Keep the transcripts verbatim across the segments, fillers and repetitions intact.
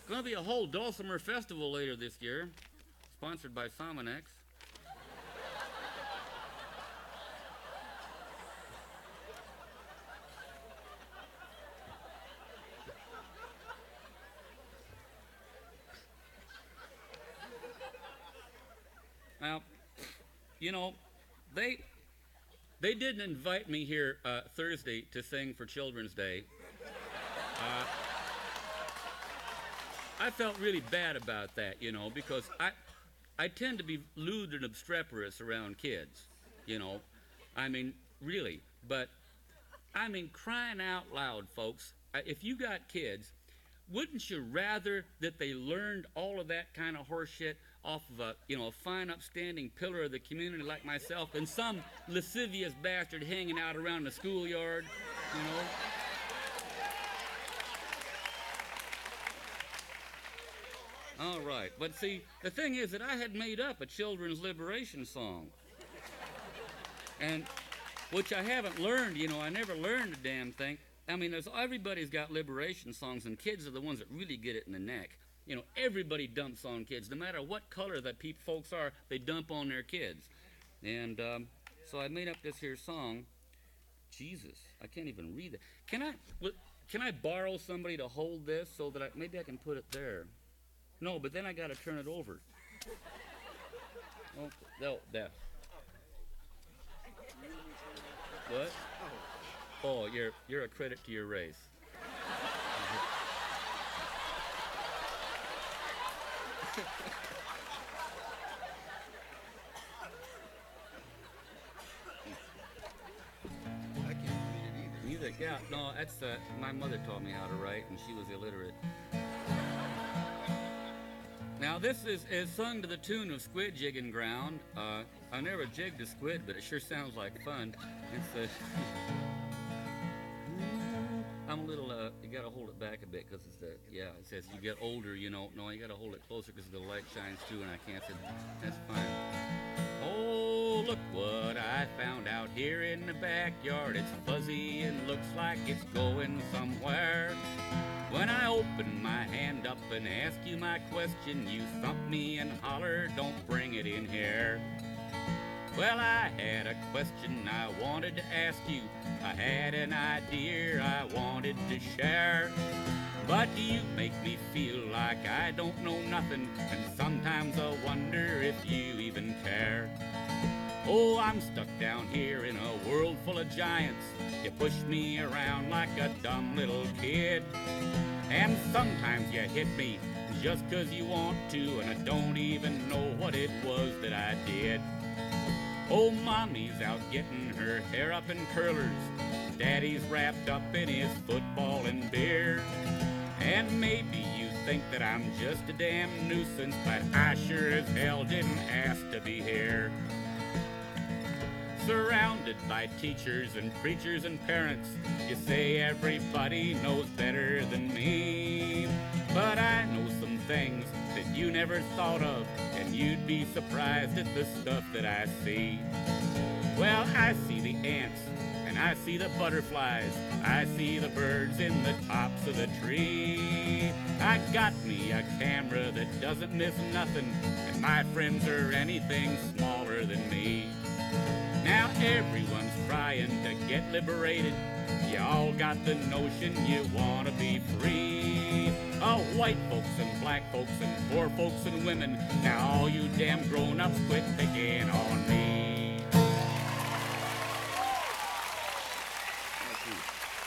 Going to be a whole Dulcimer festival later this year, sponsored by Somonex. Now, you know, they they didn't invite me here uh, Thursday to sing for Children's Day. Uh, I felt really bad about that, you know, because I I tend to be lewd and obstreperous around kids, you know. I mean, really. But, I mean, crying out loud, folks, if you got kids, wouldn't you rather that they learned all of that kind of horse shit off of a, you know, a fine, upstanding pillar of the community like myself and some lascivious bastard hanging out around the schoolyard, you know? All right, but see, the thing is that I had made up a children's liberation song, and which I haven't learned, you know, I never learned a damn thing. I mean, there's, everybody's got liberation songs, and kids are the ones that really get it in the neck. You know, everybody dumps on kids. No matter what color that peop folks are, they dump on their kids. And um, so I made up this here song. Jesus, I can't even read it. Can I, can I borrow somebody to hold this so that I, maybe I can put it there? No, but then I got to turn it over. Oh, no, that. What? Oh, you're you're a credit to your race. I can't read it either. Neither, yeah, no, that's uh, my mother taught me how to write, and she was illiterate. Now this is, is sung to the tune of Squid Jigging Ground. Uh, I never jigged a squid, but it sure sounds like fun. It's a. I'm a little, uh, you gotta hold it back a bit, because it's the, yeah, it says you get older, you know, no, you gotta hold it closer because the light shines through and I can't say, that's fine. Oh, look what I found out here in the backyard. It's fuzzy and looks like it's going somewhere. When I open my hand up and ask you my question, you thump me and holler, don't bring it in here. Well, I had a question I wanted to ask you. I had an idea I wanted to share. But you make me feel like I don't know nothing, and sometimes I wonder if you even care. Oh, I'm stuck down here in a world full of giants. You push me around like a dumb little kid. And sometimes you hit me just 'cause you want to, and I don't even know what it was that I did. Oh, mommy's out getting her hair up in curlers. Daddy's wrapped up in his football and beer. And maybe you think that I'm just a damn nuisance, but I sure as hell didn't ask to be here. Surrounded by teachers and preachers and parents, you say everybody knows better than me. But I know some things that you never thought of, and you'd be surprised at the stuff that I see. Well, I see the ants, and I see the butterflies, I see the birds in the tops of the tree. I got me a camera that doesn't miss nothing, and my friends are anything smaller than me. Now everyone's trying to get liberated. You all got the notion you want to be free. Oh, white folks and black folks and poor folks and women. Now all you damn grown-ups quit picking on me. Thank you.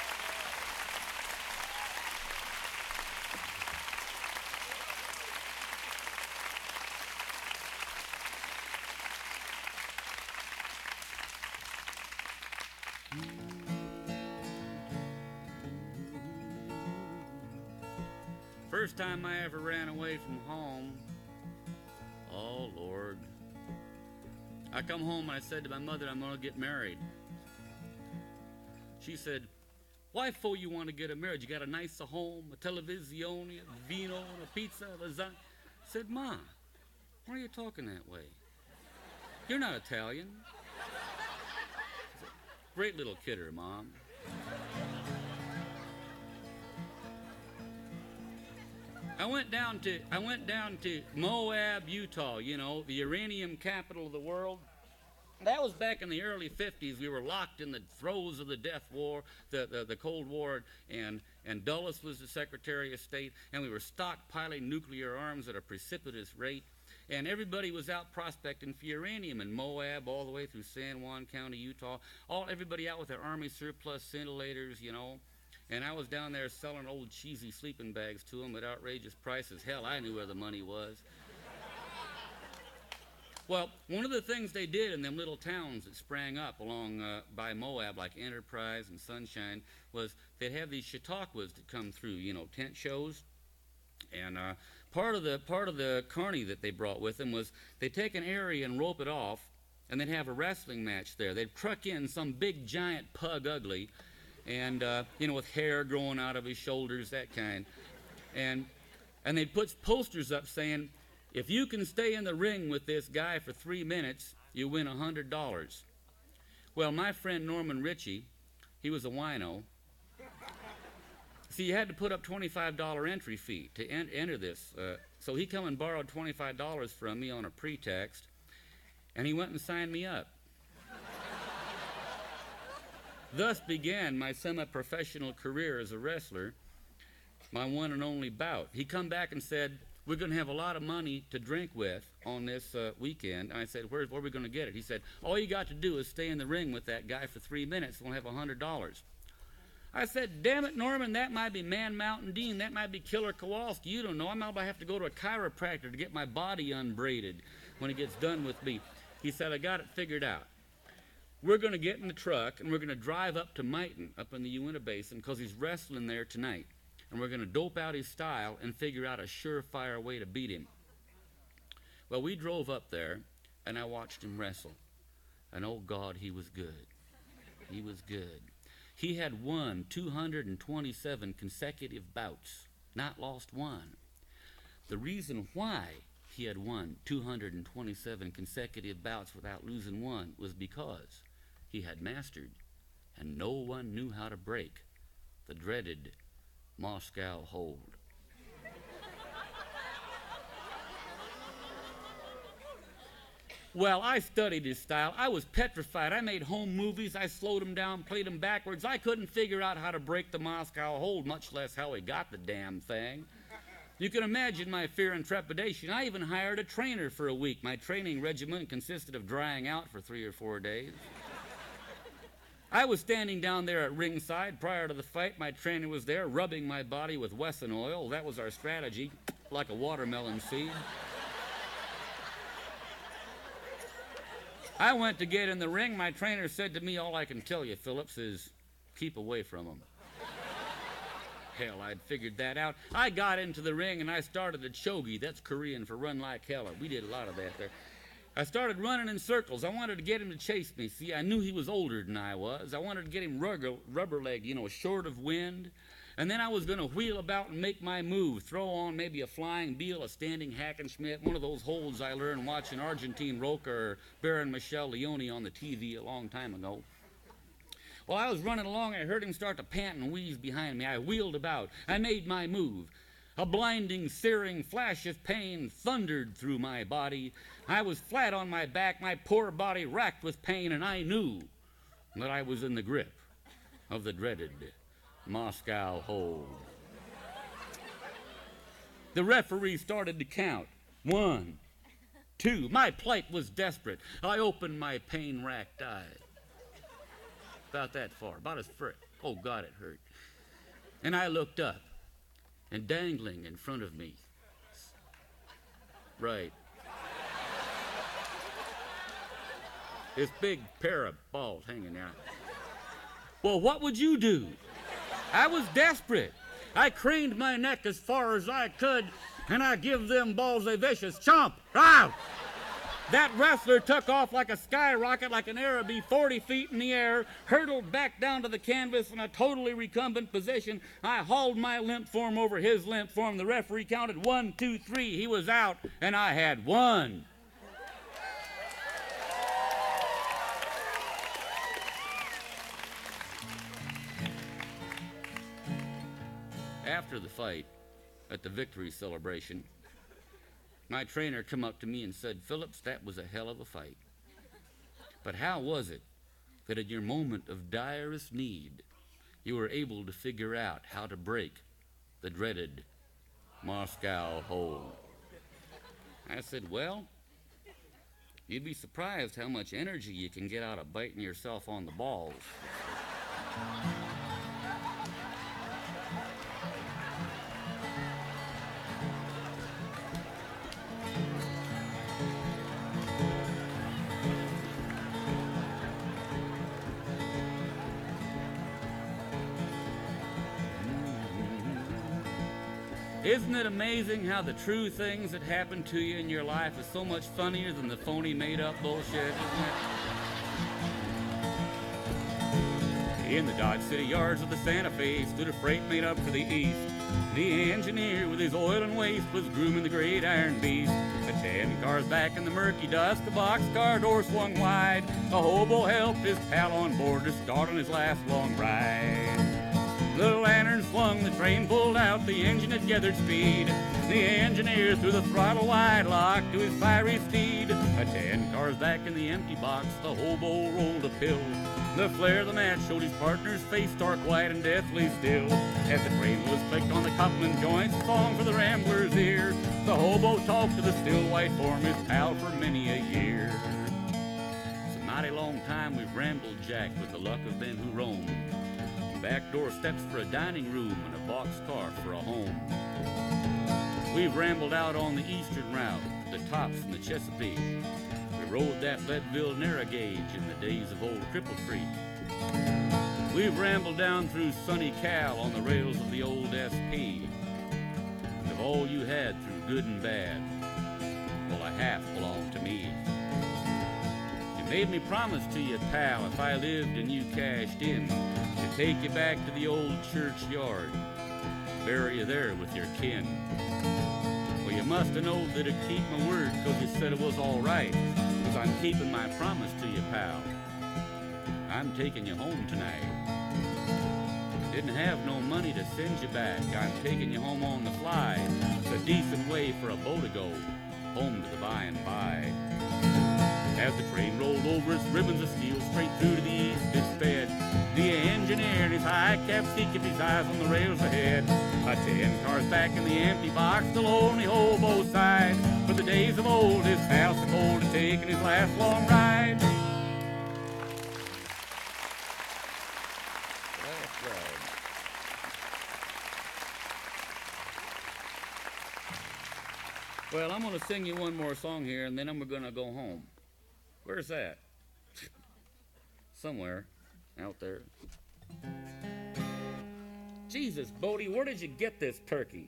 First time I ever ran away from home, oh Lord. I come home and I said to my mother, I'm going to get married. She said, why for you want to get a marriage? You got a nice home, a televisione, a vino, a pizza, a lasagna. I said, Ma, why are you talking that way? You're not Italian. Great little kidder, Mom. I went down to I went down to Moab, Utah. You know, the uranium capital of the world. That was back in the early fifties. We were locked in the throes of the death war, the, the, the Cold War, and, and Dulles was the Secretary of State, and we were stockpiling nuclear arms at a precipitous rate. And everybody was out prospecting for uranium in Moab all the way through San Juan County, Utah. All everybody out with their Army surplus scintillators, you know. And I was down there selling old cheesy sleeping bags to them at outrageous prices. Hell, I knew where the money was. Well, one of the things they did in them little towns that sprang up along uh, by Moab, like Enterprise and Sunshine, was they'd have these Chautauquas that come through, you know, tent shows. And uh, part of the part of the carny that they brought with them was they'd take an area and rope it off, and they'd have a wrestling match there. They'd truck in some big giant pug ugly, and uh, you know, with hair growing out of his shoulders, that kind. And and they'd put posters up saying, if you can stay in the ring with this guy for three minutes, you win a hundred dollars. Well, my friend Norman Ritchie, he was a wino. See, you had to put up twenty-five dollar entry fee to en enter this. Uh, so he come and borrowed twenty-five dollars from me on a pretext, and he went and signed me up. Thus began my semi-professional career as a wrestler, my one and only bout. He come back and said, we're going to have a lot of money to drink with on this uh, weekend. And I said, where, where are we going to get it? He said, all you got to do is stay in the ring with that guy for three minutes and we'll have a hundred dollars. I said, damn it, Norman, that might be Man Mountain Dean. That might be Killer Kowalski. You don't know. I might have to go to a chiropractor to get my body unbraided when he gets done with me. He said, I got it figured out. We're going to get in the truck and we're going to drive up to Mighton, up in the Uinta Basin, because he's wrestling there tonight. And we're going to dope out his style and figure out a surefire way to beat him. Well, we drove up there, and I watched him wrestle. And oh, God, he was good. He was good. He had won two hundred twenty-seven consecutive bouts, not lost one. The reason why he had won two hundred twenty-seven consecutive bouts without losing one was because he had mastered, and no one knew how to break, the dreaded Moscow hold. Well, I studied his style. I was petrified. I made home movies. I slowed him down, played him backwards. I couldn't figure out how to break the Moscow hold, much less how he got the damn thing. You can imagine my fear and trepidation. I even hired a trainer for a week. My training regimen consisted of drying out for three or four days. I was standing down there at ringside prior to the fight. My trainer was there rubbing my body with Wesson oil. That was our strategy, like a watermelon seed. I went to get in the ring. My trainer said to me, all I can tell you, Phillips, is keep away from him. Hell, I'd figured that out. I got into the ring and I started a chogi. That's Korean for run like hell. We did a lot of that there. I started running in circles. I wanted to get him to chase me. See, I knew he was older than I was. I wanted to get him rubber, rubber-legged, you know, short of wind. And then I was going to wheel about and make my move, throw on maybe a flying Beal, a standing Hackenschmidt, one of those holds I learned watching Argentine Roca or Baron Michel Leone on the T V a long time ago. While I was running along, I heard him start to pant and wheeze behind me. I wheeled about. I made my move. A blinding, searing flash of pain thundered through my body. I was flat on my back, my poor body racked with pain, and I knew that I was in the grip of the dreaded Moscow hold. The referee started to count. One, two. My plight was desperate. I opened my pain-racked eyes. About that far, about as far. Oh, God, it hurt. And I looked up, and dangling in front of me, right, this big pair of balls hanging out. Well, what would you do? I was desperate. I craned my neck as far as I could, and I give them balls a vicious chomp. Ah! That wrestler took off like a skyrocket, like an Araby, forty feet in the air, hurtled back down to the canvas in a totally recumbent position. I hauled my limp form over his limp form. The referee counted one, two, three. He was out, and I had won. After the fight, at the victory celebration. My trainer come up to me and said, "Phillips, that was a hell of a fight. But how was it that in your moment of direst need, you were able to figure out how to break the dreaded Moscow hold?" I said, "Well, you'd be surprised how much energy you can get out of biting yourself on the balls." Isn't it amazing how the true things that happen to you in your life is so much funnier than the phony made-up bullshit, isn't it? In the Dodge City yards of the Santa Fe stood a freight made up for the east. The engineer with his oil and waste was grooming the great iron beast. The ten cars back in the murky dusk, the boxcar door swung wide. The hobo helped his pal on board to start on his last long ride. The lantern swung, the train pulled out, the engine had gathered speed. The engineer threw the throttle wide, locked to his fiery steed. A ten cars back in the empty box, the hobo rolled a pill. The flare of the match showed his partner's face stark white and deathly still. As the train was clicked on the coupling joints, a song for the rambler's ear. The hobo talked to the still white form, his pal for many a year. It's a mighty long time we've rambled, Jack, with the luck of men who roam. Back door steps for a dining room and a boxcar for a home. We've rambled out on the eastern route, the Tops and the Chesapeake. We rode that Leadville narrow gauge in the days of old Cripple Creek. We've rambled down through sunny Cal on the rails of the old S P. And of all you had through good and bad, well, a half belonged to me. You made me promise to you, pal, if I lived and you cashed in, to take you back to the old churchyard, bury you there with your kin. Well, you must have known that I'd keep my word, cause you said it was all right, cause I'm keeping my promise to you, pal. I'm taking you home tonight. Didn't have no money to send you back, I'm taking you home on the fly. It's a decent way for a bow to go, home to the by and by. As the train rolled over its ribbons of steel straight through to the east, it sped. The engineer in his high cap seat kept his eyes on the rails ahead. A ten cars back in the empty box, the lonely hobo sighed. For the days of old, his pal so cold had taken his last long ride. Last ride. Well, I'm going to sing you one more song here, and then I'm going to go home. Where's that? Somewhere out there. Jesus, Bodie, where did you get this turkey?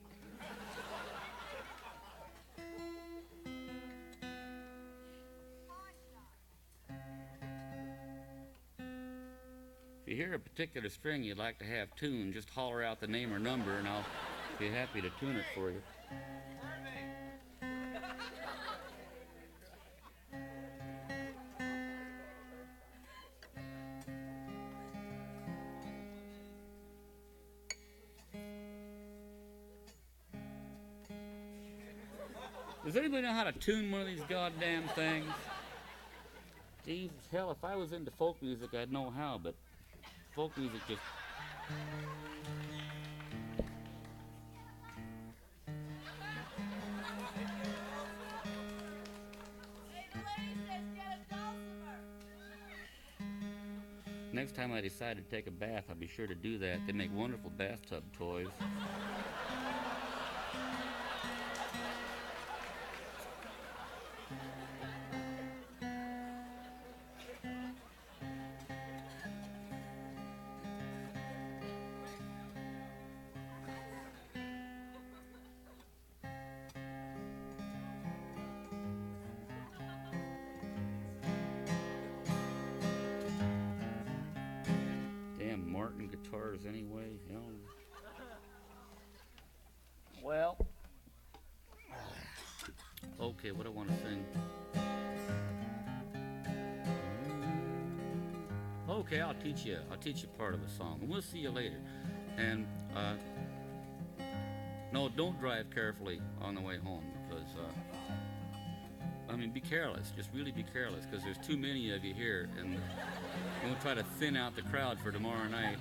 If you hear a particular string you'd like to have tuned, just holler out the name or number and I'll be happy to tune it for you. Does anybody know how to tune one of these goddamn things? Jesus, hell, if I was into folk music, I'd know how, but folk music just... Next time I decide to take a bath, I'll be sure to do that. They make wonderful bathtub toys. Martin guitars anyway, you know. Well, okay, what do I want to sing? Okay, I'll teach you. I'll teach you part of the song, and we'll see you later. And uh, No, don't drive carefully on the way home because, uh, I mean, be careless. Just really be careless because there's too many of you here, and we'll try to thin out the crowd for tomorrow night.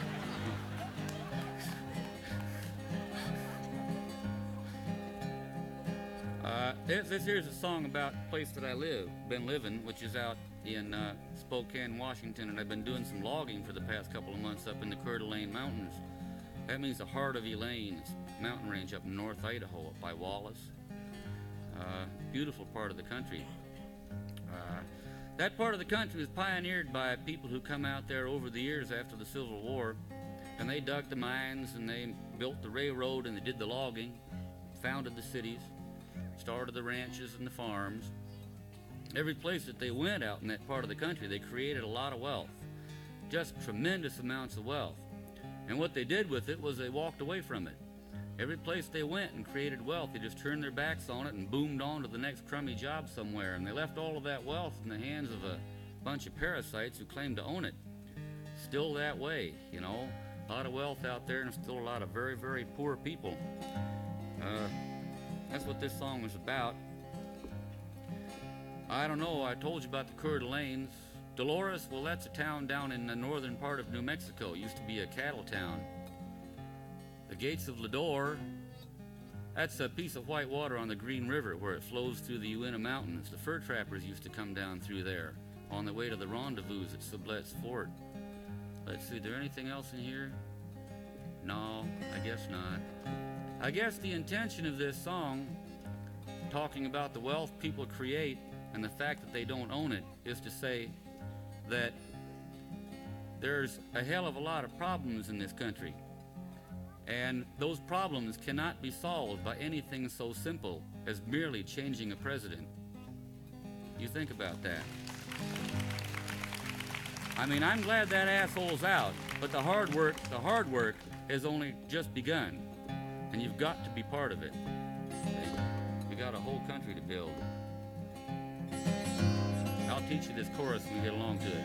Uh, this, this here's a song about the place that I live, been living, which is out in uh, Spokane, Washington, and I've been doing some logging for the past couple of months up in the Coeur d'Alene Mountains. That means the heart of Elaine. It's a mountain range up in North Idaho, up by Wallace. Uh, beautiful part of the country. Uh, that part of the country was pioneered by people who come out there over the years after the Civil War, and they dug the mines and they built the railroad and they did the logging, founded the cities, started the ranches and the farms. Every place that they went out in that part of the country, they created a lot of wealth, just tremendous amounts of wealth. And what they did with it was they walked away from it. Every place they went and created wealth, they just turned their backs on it and boomed on to the next crummy job somewhere. And they left all of that wealth in the hands of a bunch of parasites who claimed to own it. Still that way, you know. A lot of wealth out there and still a lot of very, very poor people. Uh, that's what this song was about. I don't know, I told you about the Coeur d'Alenes. Dolores, well, that's a town down in the northern part of New Mexico. It used to be a cattle town. The Gates of Lodore, that's a piece of white water on the Green River where it flows through the Uinta Mountains. The fur trappers used to come down through there on the way to the rendezvous at Sublette's Fort. Let's see, is there anything else in here? No, I guess not. I guess the intention of this song, talking about the wealth people create and the fact that they don't own it, is to say that there's a hell of a lot of problems in this country. And those problems cannot be solved by anything so simple as merely changing a president. You think about that. I mean, I'm glad that asshole's out, but the hard work, the hard work has only just begun. And you've got to be part of it. We got a whole country to build. I'll teach you this chorus when we get along to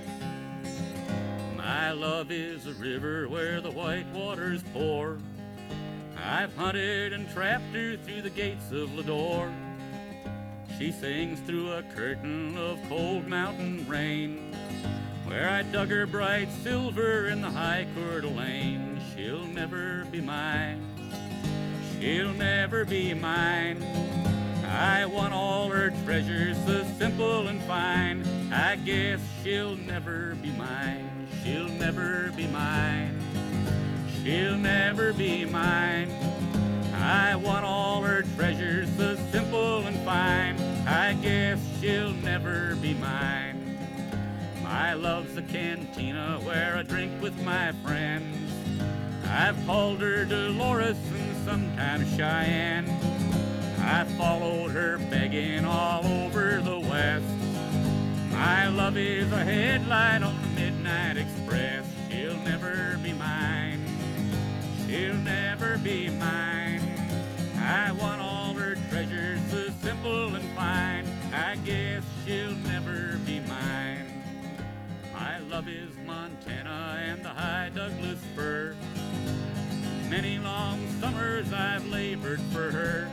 it. My love is a river where the white waters pour. I've hunted and trapped her through the gates of Lodore. She sings through a curtain of cold mountain rain, where I dug her bright silver in the high Coeur d'Alene. She'll never be mine. She'll never be mine. I want all her treasures so simple and fine. I guess she'll never be mine. She'll never be mine. She'll never be mine. I want all her treasures so simple and fine. I guess she'll never be mine. My love's a cantina where I drink with my friends. I've called her Dolores and sometimes Cheyenne. I followed her begging all over the West. My love is a headlight on the Midnight Express. She'll never be mine. She'll never be mine. I want all her treasures so simple and fine. I guess she'll never be mine. My love is Montana and the high Douglas fir. Many long summers I've labored for her.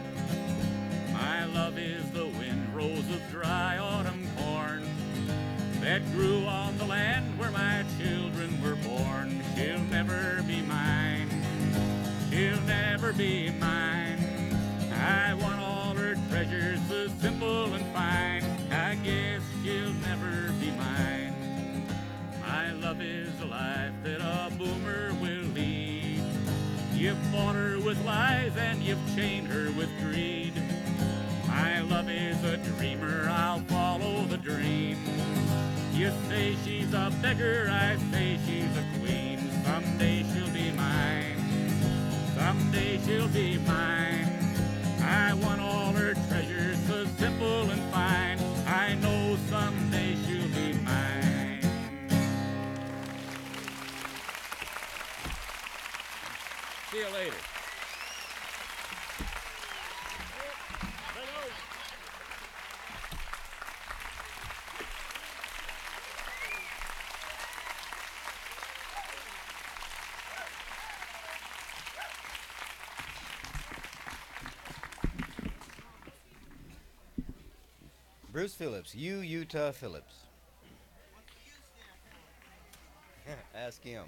My love is the windrows of dry autumn corn that grew on the land where my children were born. She'll never be mine. She'll never be mine. I want all her treasures so simple and fine. I guess she'll never be mine. My love is a life that a boomer will lead. You've bought her with lies and you've chained her with greed. My love is a dreamer, I'll follow the dream. You say she's a beggar, I say she's a queen. Someday she'll be mine. Someday she'll be mine. I want all her treasures so simple and fine. I know someday she'll be mine. See you later. Bruce Phillips, U Utah Phillips. Ask him.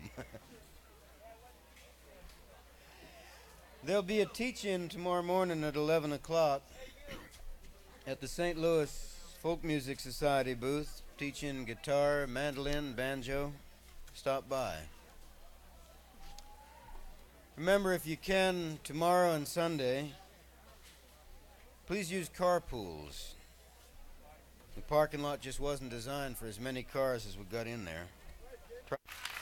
There'll be a teach-in tomorrow morning at eleven o'clock at the Saint Louis Folk Music Society booth. Teaching guitar, mandolin, banjo. Stop by. Remember, if you can, tomorrow and Sunday, please use carpools. The parking lot just wasn't designed for as many cars as we got in there. Try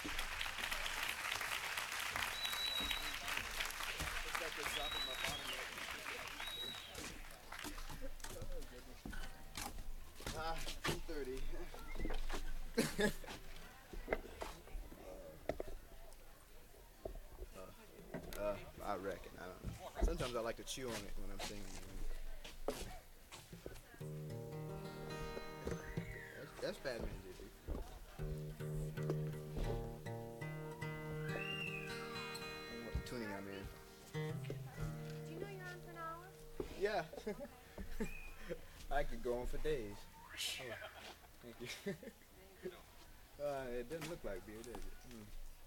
Ah, two thirty. uh, uh, I reckon. I don't know. Sometimes I like to chew on it when I'm singing. That's, that's Batman, J C. What tuning I'm in. Do you know you're on for an hour? Yeah. I could go on for days. Oh, thank you. uh, it doesn't look like beer, does it? Mm.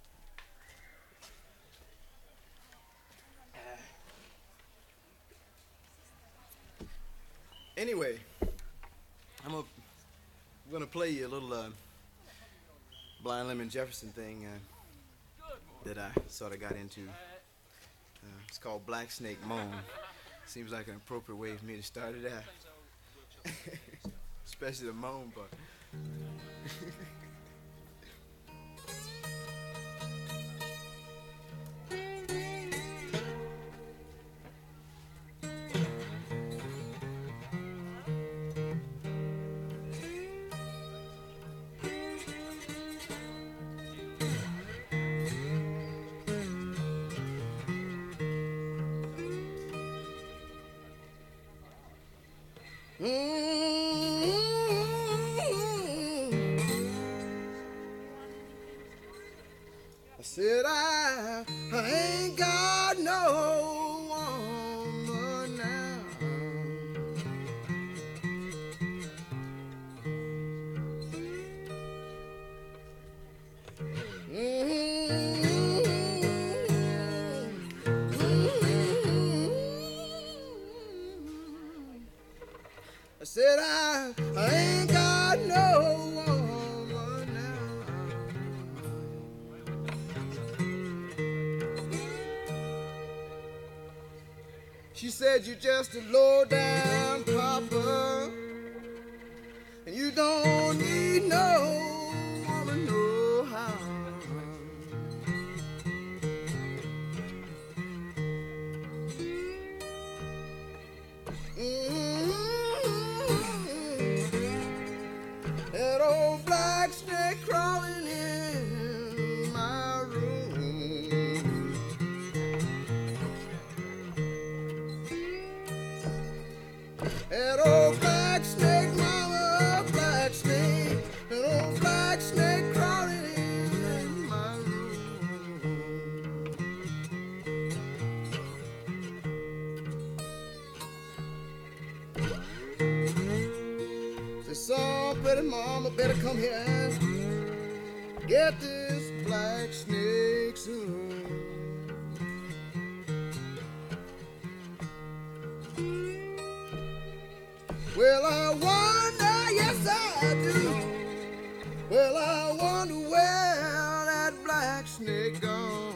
Uh, anyway, I'm, a, I'm gonna play you a little uh, Blind Lemon Jefferson thing uh, that I sort of got into. Uh, it's called Black Snake Moan. Seems like an appropriate way for me to start it out. Especially the moan part. I said I, I ain't got no woman now. I said I, I ain't got no woman now. She said you're just a low down papa, and you don't need no woman no how. That old black snake crawling in my room. That old black snake, mama, black snake. That old black snake crawling in my room. Say, some pretty mama better come here and get this black snake soon. Well, I wonder, yes I do. Well, I wonder where that black snake gone.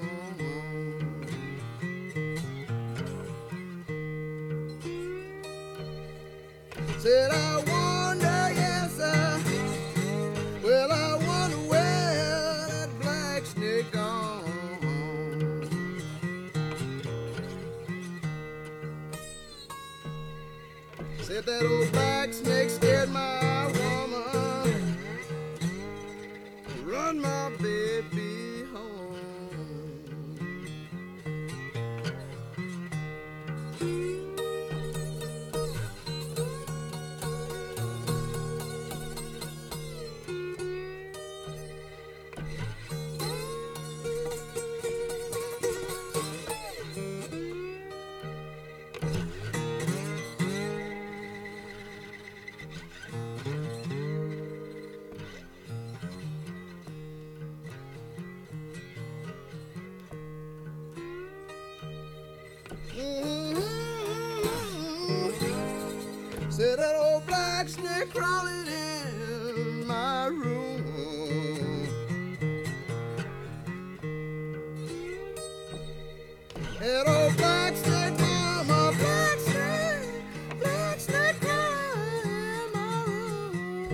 Said I wonder, yes I. Well, I wonder where that black snake gone. Said that old black snake scared my woman, run my baby home. black snake crawling in my room. That old black snake, mama, black snake, black snake crawling in my room.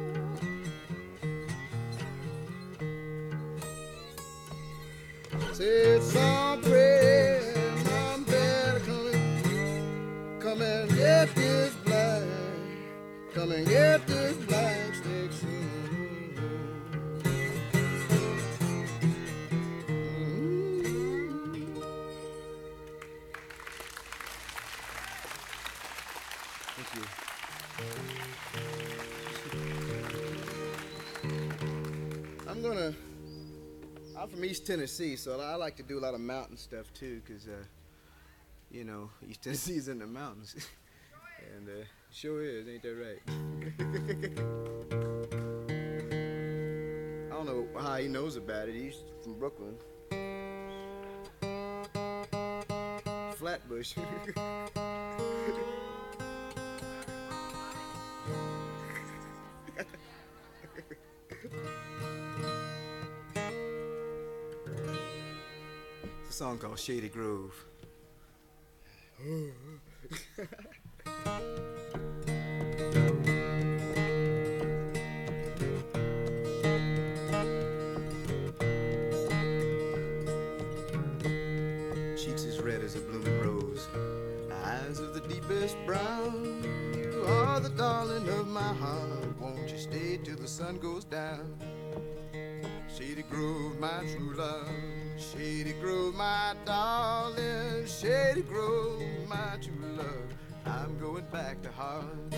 Said some prayer, mom, better come and, come and get this black, come and get this black snake soon. Thank you. I'm gonna, I'm from East Tennessee, so I like to do a lot of mountain stuff too, because, uh, you know, East Tennessee's in the mountains. And uh, sure is, ain't that right? I don't know how he knows about it. He's from Brooklyn. Flatbush. It's a song called Shady Grove. Cheeks as red as a blooming rose, eyes of the deepest brown. You are the darling of my heart. Won't you stay till the sun goes down? Shady Grove, my true love. Shady Grove, my darling. Shady Grove, my true love. I'm going back to Harlem.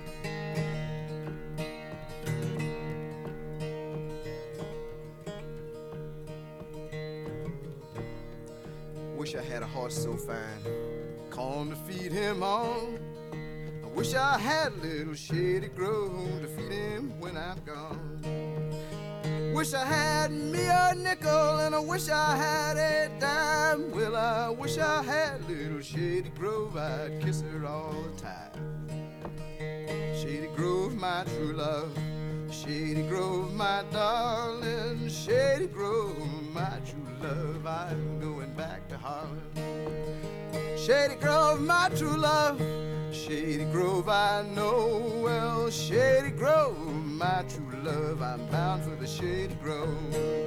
Wish I had a horse so fine, corn to feed him on. I wish I had a little Shady Grove to feed him when I'm gone. Wish I had me a nickel and I wish I had a dime. Well, I wish I had a little Shady Grove, I'd kiss her all the time. Shady Grove, my true love. Shady Grove, my darling. Shady Grove, my true love. I'm going back to Harlem. Shady Grove, my true love. Shady Grove, I know well. Shady Grove, my true love. I'm bound for the Shady Grove.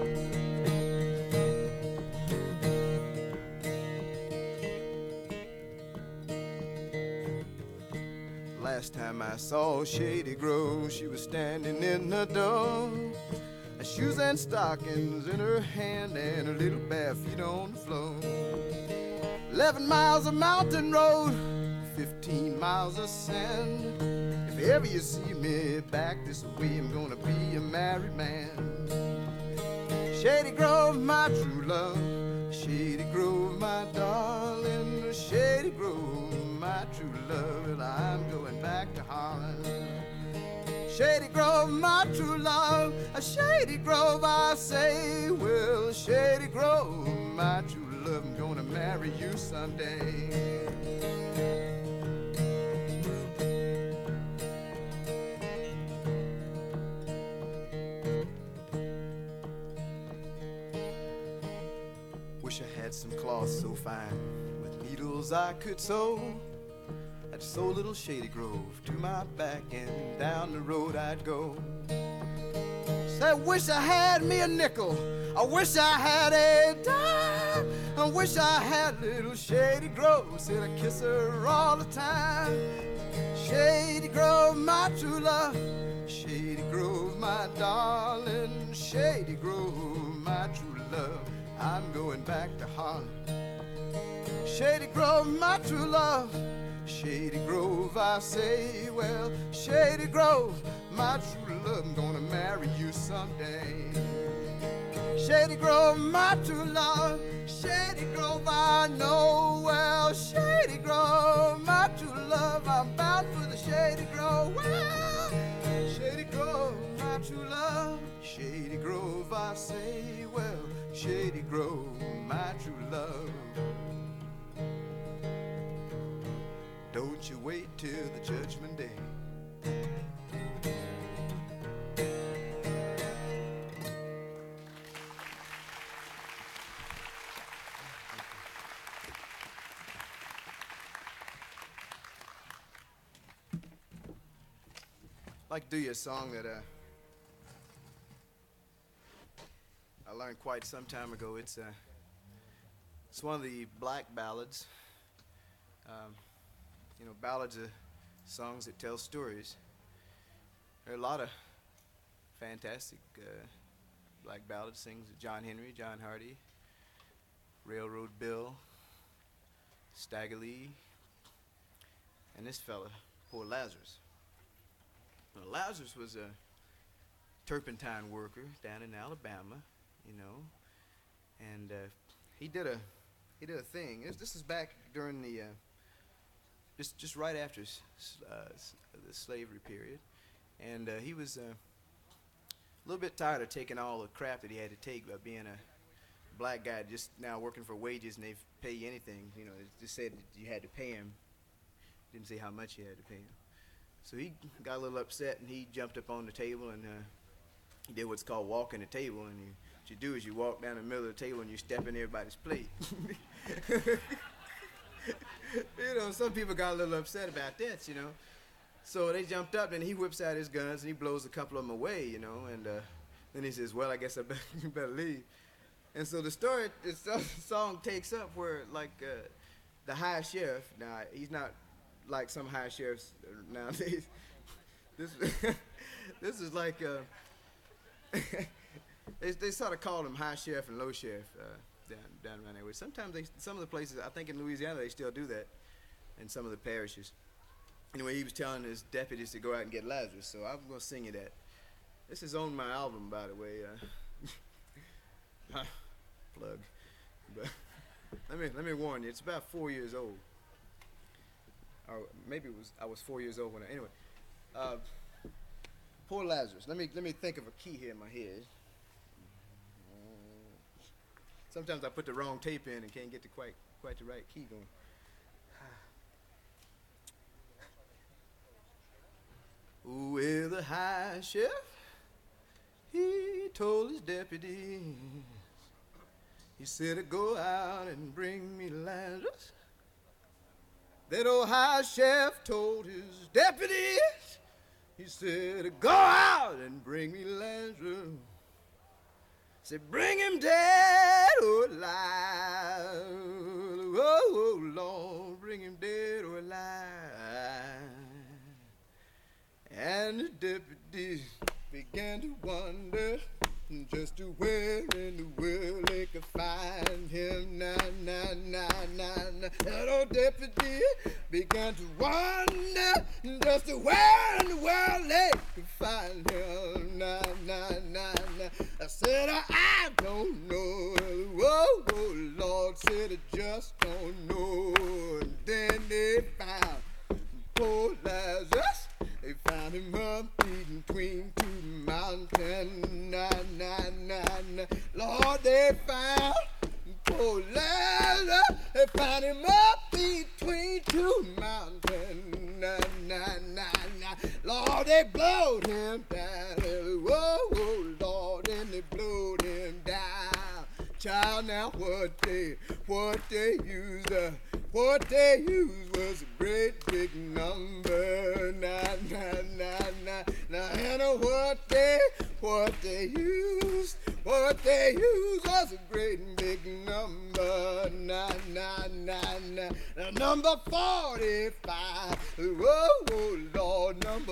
Last time I saw Shady Grove, she was standing in the door, shoes and stockings in her hand and her little bare feet on the floor. Eleven miles of mountain road, fifteen miles of sand. If ever you see me back this way, I'm gonna be a married man. Shady Grove, my true love. Shady Grove, my darling. Shady Grove, my true love. And I'm going back to Harlem. Shady Grove, my true love. A Shady Grove, I say. Well, Shady Grove, my true love. I'm gonna marry you someday. Wish I had some cloth so fine with needles I could sew. I'd sew little Shady Grove to my back and down the road I'd go. Said, wish I had me a nickel. I wish I had a dime. I wish I had little Shady Grove. Said I kiss her all the time. Shady Grove, my true love. Shady Grove, my darling. Shady Grove, my true love. I'm going back to Harlem. Shady Grove, my true love. Shady Grove, I say, well, Shady Grove, my true love, I'm gonna marry you someday. Shady Grove, my true love. Shady Grove, I know well. Shady Grove, my true love, I'm bound for the Shady Grove. Well, Shady Grove, my true love. Shady Grove, I say, well, Shady Grove, my true love. Don't you wait till the judgment day. like to do you a song that uh, I learned quite some time ago. It's uh, it's one of the black ballads. Um, you know, ballads are songs that tell stories. There are a lot of fantastic uh, black ballad sings. John Henry, John Hardy, Railroad Bill, Stagger Lee, and this fella, poor Lazarus. Now, Lazarus was a turpentine worker down in Alabama, you know, and uh, he did a he did a thing. This, this is back during the uh, just just right after s- uh, s- the slavery period, and uh, he was uh, a little bit tired of taking all the crap that he had to take by being a black guy just now working for wages, and they pay you anything. You know, it just said that you had to pay him. Didn't say how much you had to pay him. So he got a little upset, and he jumped up on the table, and uh, he did what's called walking the table. And you, what you do is you walk down the middle of the table, and you step in everybody's plate. You know, some people got a little upset about that, you know. So they jumped up, and he whips out his guns, and he blows a couple of them away, you know. And uh, then he says, well, I guess I better, better leave. And so the story, the so- song takes up where, like, uh, the high sheriff, now, he's not like some high sheriffs nowadays. This, this is like, uh, they, they sort of call them high sheriff and low sheriff uh, down, down around that way. Sometimes they, some of the places, I think in Louisiana, they still do that in some of the parishes. Anyway, he was telling his deputies to go out and get Lazarus, so I'm going to sing you that. This is on my album, by the way. Uh, plug. But let me let me warn you, it's about four years old. Or maybe it was I was four years old when I anyway. Uh, poor Lazarus. Let me let me think of a key here in my head. Sometimes I put the wrong tape in and can't get to quite quite the right key going. Well, the high sheriff, he told his deputies, he said to go out and bring me Lazarus. That old high sheriff told his deputies, he said to go out and bring me Lazarus. Said bring him dead or alive. Oh, oh Lord, bring him dead or alive. And the deputies began to wonder just to where in the world they could find him. Nah, nah, nah, nah, nah. That old deputy began to wonder just to where in the world they could find him. Nah, nah, nah, nah. I said, I, I don't know. Whoa, oh, Lord, said I just don't know. And then they found poor Lazarus. They found him up between two mountains. Nah, nah, nah, nah. Lord, they found poor Lazarus. They found him up between two mountains. Nah, nah, nah, nah. Lord, they blowed him down. Whoa, whoa, Lord, and they blowed him down. Child, now what they, what they used, uh, what they used was a great big number. Nah, nah, nah, nah, nah. And uh, what they, what they used, what they used was a great big number. Nah, nah, nah, nah. Now, number forty-five. Whoa, oh, Lord, number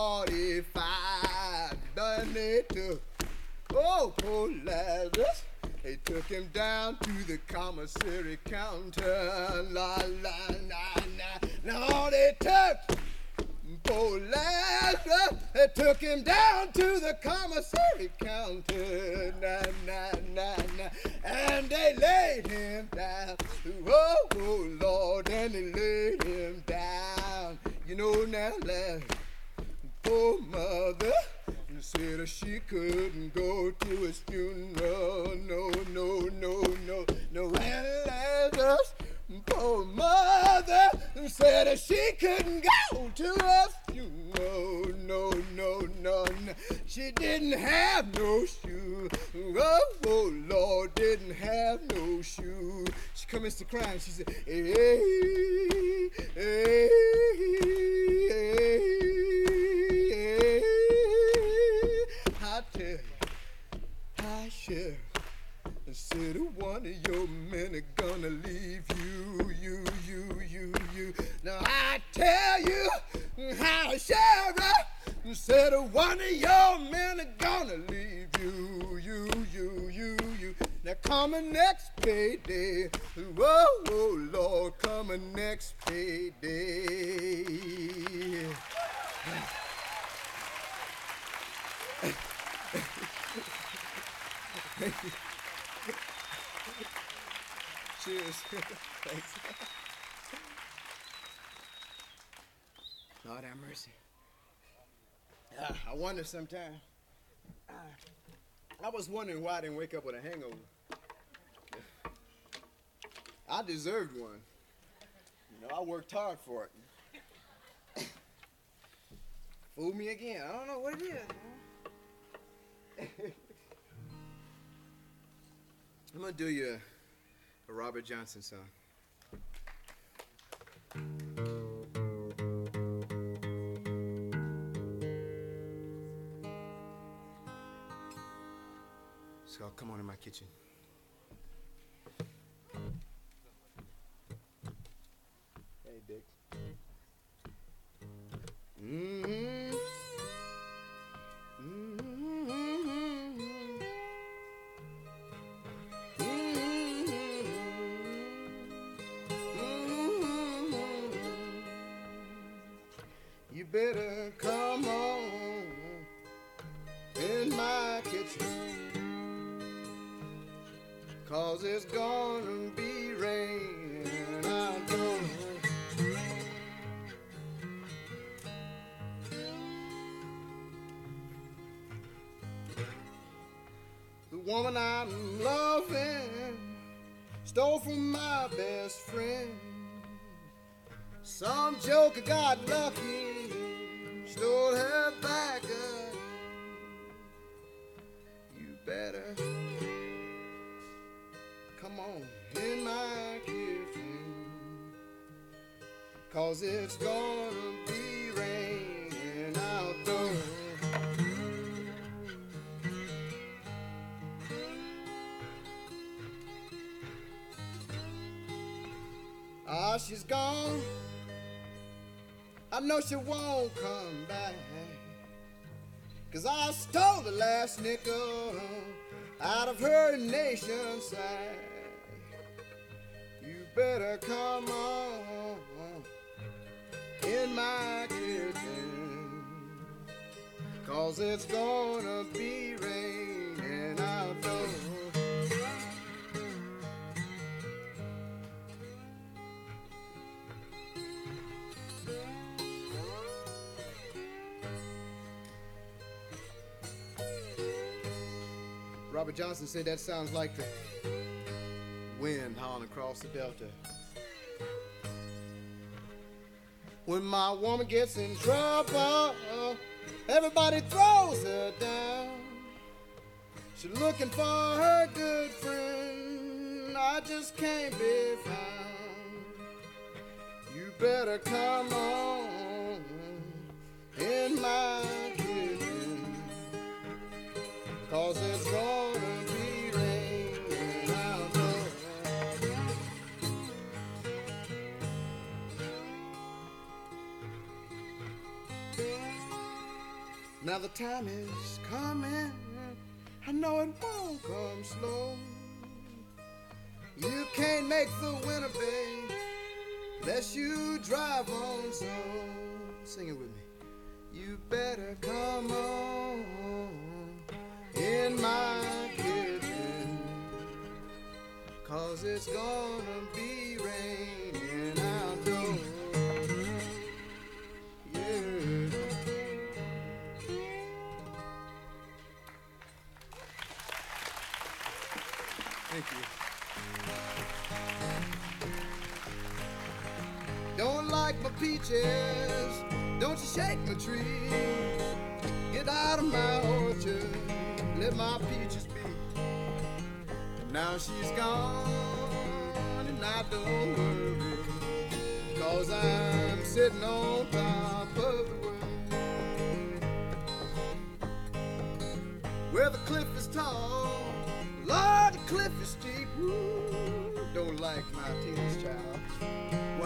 forty-five. Done it to, oh, poor Lazarus. They took him down to the commissary counter. La, la, la, la. Now they took poor Lazarus. They took him down to the commissary counter. Na, na, na, na. And they laid him down. Oh, oh, Lord, and they laid him down. You know now, Lazarus, poor mother said that she couldn't go to his funeral. No, no, no, no, no. And Lazarus, poor mother, said that she couldn't go to his funeral. No, no, no, no. She didn't have no shoe. Oh, oh, Lord, didn't have no shoe. She commenced to cry and she said, hey, hey, hey, hey, hey. you, you, you, you. Now I tell you how Sheriff said one of your men are gonna leave you, you, you, you, you. Now coming next payday, whoa, whoa, Lord, coming next payday. Cheers. Thanks. Lord have mercy. Uh, I wonder sometime. Uh, I was wondering why I didn't wake up with a hangover. I deserved one. You know, I worked hard for it. Fooled me again. I don't know what it is. I'm gonna do you a, a Robert Johnson song. It's called Come On in My Kitchen. Hey, Dick. Mm-hmm. Mm-hmm. Mm-hmm. You better come on in my kitchen, 'cause it's gonna be raining outdoors. The woman I'm loving stole from my best friend. Some joker got lucky, stole her back up. You better come on in my kitchen, 'cause it's gonna be raining outdoors. Ah, she's gone. I know she won't come back, 'cause I stole the last nickel out of her nation's side. You better come on in my kitchen, 'cause it's gonna be raining outdoors. Robert Johnson said that sounds like the wind howling across the delta. When my woman gets in trouble, everybody throws her down. She's looking for her good friend, I just can't be found. You better come on in my kitchen, 'cause it's gonna be raining outdoors. Now the time is coming, I know it won't come slow. You can't make the winter, babe, unless you drive on slow. Sing it with me. You better come on in my kitchen, 'cause it's gonna be raining outdoors. Yeah. Thank you. Don't like my peaches, don't you shake my tree. Get out of my orchard, let my peaches be. Now she's gone and I don't worry, 'cause I'm sitting on top of the world, where the cliff is tall, Lord, the cliff is steep. Ooh, don't like my tears, child.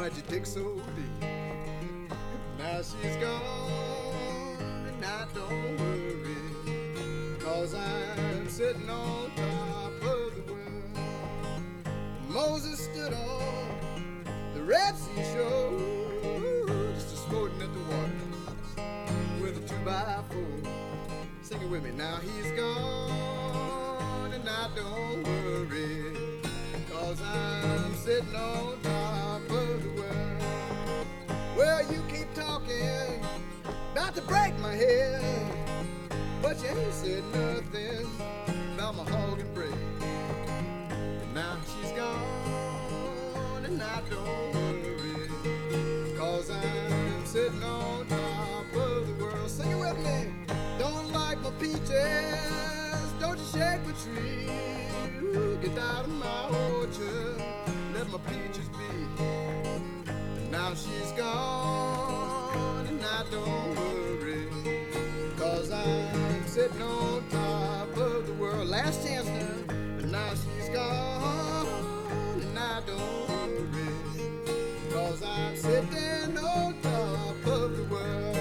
why'd you dig so deep? Now she's gone, and I don't worry, 'cause I'm sitting on top of the world. Moses stood on the Red Sea shore, just a-floating at the water with a two by four. Sing it with me. Now he's gone, and I don't worry, 'cause I'm sitting on top of the world. Well, you keep talking about to break my head, but you ain't said nothing about my hog and bread. And now she's gone, and I don't worry, 'cause I'm sitting on top of the world. Sing it with me. Don't like my peaches, don't you shake my tree. Ooh, get out of my orchard, let my peaches be. Now she's gone, and I don't worry, 'cause I'm sitting on top of the world. Last chance now, but now she's gone, and I don't worry, 'cause I'm sitting on top of the world.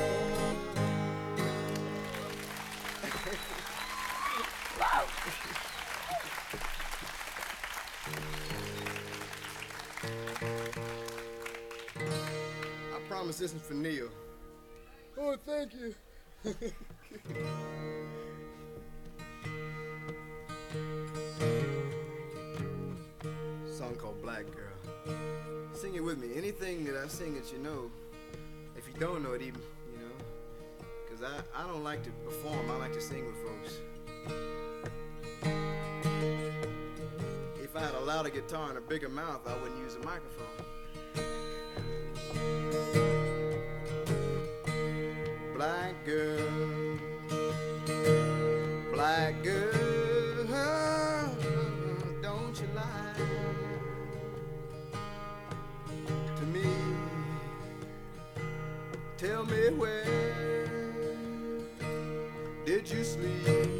I promise this is for Neil. Oh, thank you. Song called Black Girl. Sing it with me. Anything that I sing that you know, if you don't know it even, you know, because I, I don't like to perform, I like to sing with folks. If I had a louder guitar and a bigger mouth, I wouldn't use a microphone. Black girl, black girl, don't you lie to me. Tell me where did you sleep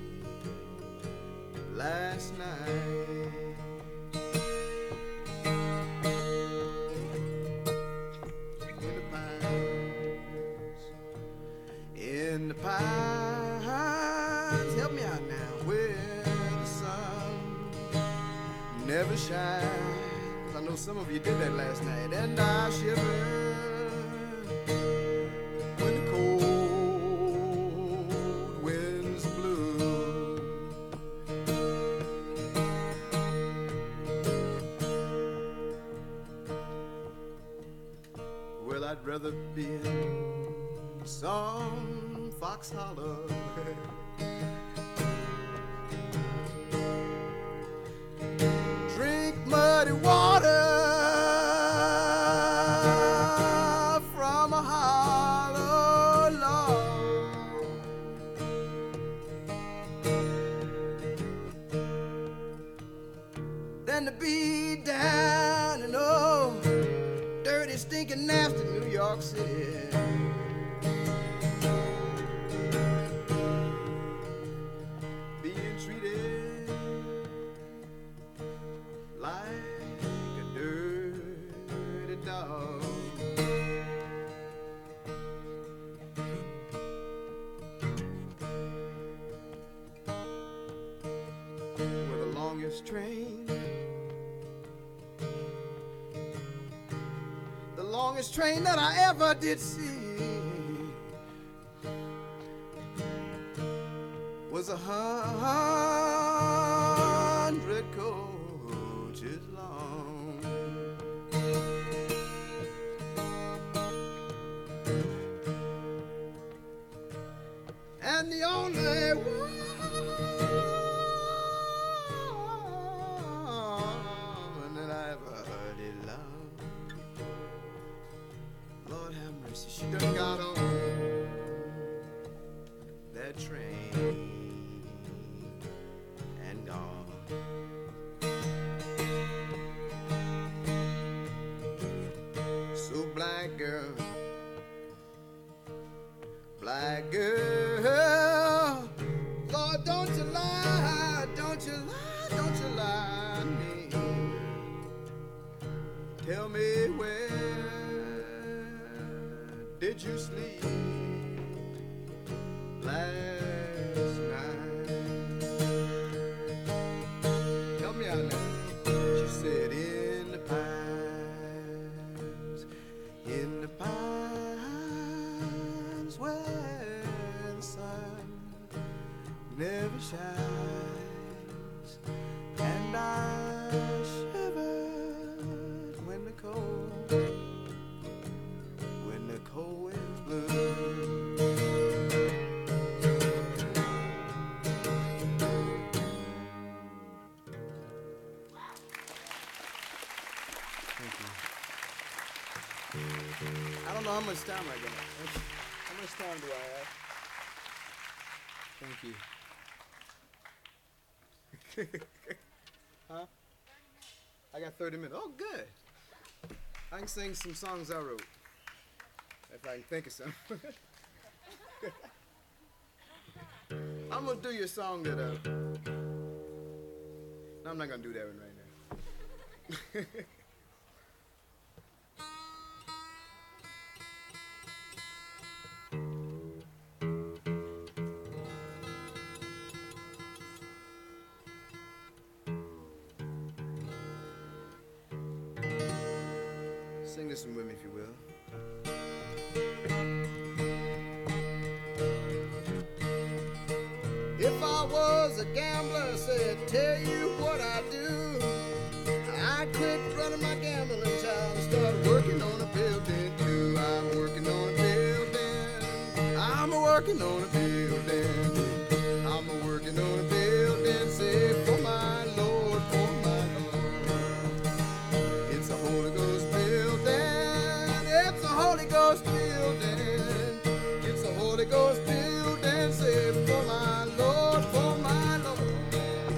last night? In the pines, help me out now, where the sun never shines. I know some of you did that last night, and I shiver when the cold winds blow. Well, I'd rather be in some Fox Hollow drink muddy water from a hollow log than to be down in old dirty, stinking, nasty New York City. Train, the longest train that I ever did see was a hundred coaches long. And the only one she done got on that train and gone. So black girl, black girl, Lord, don't you lie, don't you lie, don't you lie to me. Tell me where did you sleep last night? Help me out now. She said in the pines, in the pines where the sun never shines, and I shivered when the cold, when the cold winds blew. Thank you. I don't know how much time I got. How much time do I have? Thank you. Huh? I got thirty minutes. Oh, good. I can sing some songs I wrote. If I can think of some. I'm going to do you a song that, uh... No, I'm not going to do that one right now. Sing this one with me, if you will. If I was a gambler, said, tell you what I do, I quit running my gambling child and start working on a building too. I'm working on a building. I'm working on a building. I'm working on a building. Say for my Lord, for my Lord. It's a Holy Ghost building. It's a Holy Ghost building. It's a Holy Ghost building. Say for my Lord, for my Lord.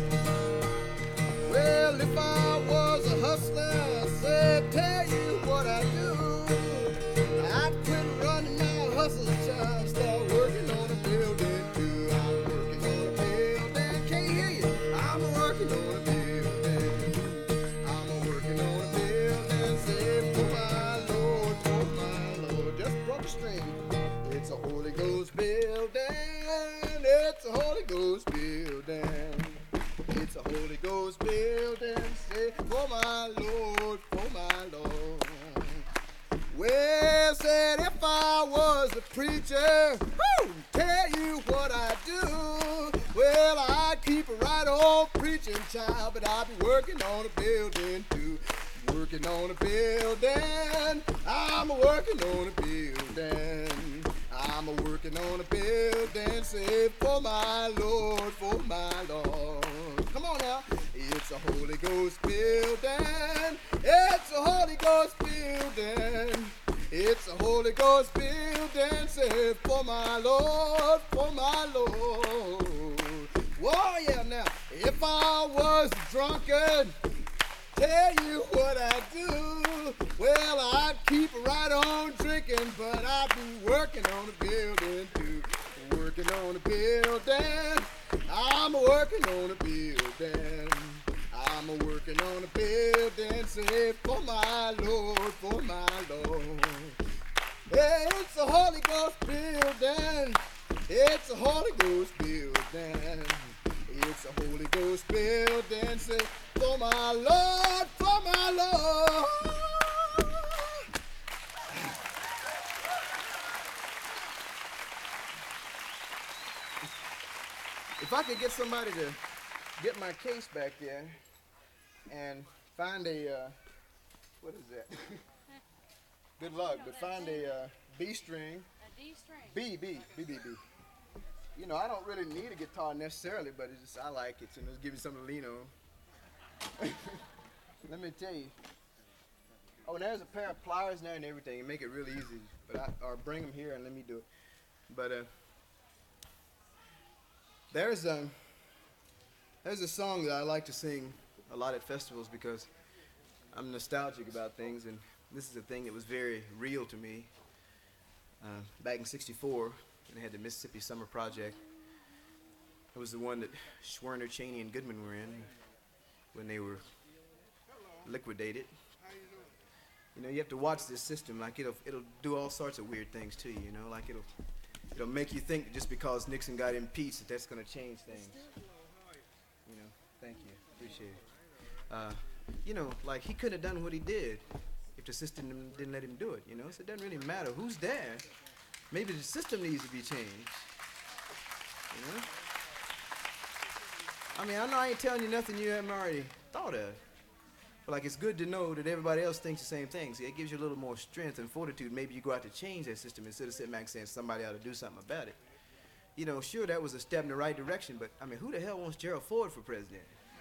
Well, if I was a hustler, I said, tell you what I do. I'd quit running my hustle job, start working on a building too. I'm working on a building. Can't hear you. I'm working on a building. I'm working on a building. Say for my Lord, for my Lord. Just broke a string. It's a Holy Ghost building. It's a Holy Ghost building. It's a Holy Ghost building. Say for my Lord, for my Lord. Well, said if I was a preacher, whoo, tell you what I do. Well, I'd keep it right on preaching, child, but I'd be working on a building too. Working on a building. I'm working on a building. I'm working on a building. Say for my Lord, for my Lord. Come on now. It's a Holy Ghost building. It's a Holy Ghost building. It's a Holy Ghost building. Say for my Lord, for my Lord. Whoa, yeah, now. If I was a drunkard, tell you what I do. Well, I'd keep right on drinking, but I'd be working on a building too. Working on a building. I'm working on a building. I'm working on a building. Say for my Lord, for my Lord. Hey, it's a Holy Ghost building. It's a Holy Ghost building. It's a Holy Ghost building. Say for my Lord, for my Lord. If I could get somebody to get my case back there and find a, uh, what is that? Good luck, but find a uh, B string. A D string. B, B, B, B, B. You know, I don't really need a guitar necessarily, but it's just, I like it, you know, give you something to lean on. Let me tell you. Oh, and there's a pair of pliers there and everything, and make it really easy. But I, or bring them here and let me do it. But uh, there's um, there's a song that I like to sing a lot at festivals because I'm nostalgic about things, and this is a thing that was very real to me. Uh, back in sixty-four, when they had the Mississippi Summer Project, it was the one that Schwerner, Cheney, and Goodman were in when they were liquidated. know, you have to watch this system. Like it'll it'll do all sorts of weird things to you. You know, like it'll it'll make you think just because Nixon got impeached that that's going to change things. You know, thank you, appreciate it. Uh, you know, like he couldn't have done what he did if the system didn't let him do it. You know, so it doesn't really matter who's there. Maybe the system needs to be changed. You know. I mean, I know I ain't telling you nothing you haven't already thought of. But like, it's good to know that everybody else thinks the same thing. See, it gives you a little more strength and fortitude. Maybe you go out to change that system instead of sitting back saying somebody ought to do something about it. You know, sure, that was a step in the right direction, but I mean, who the hell wants Gerald Ford for president?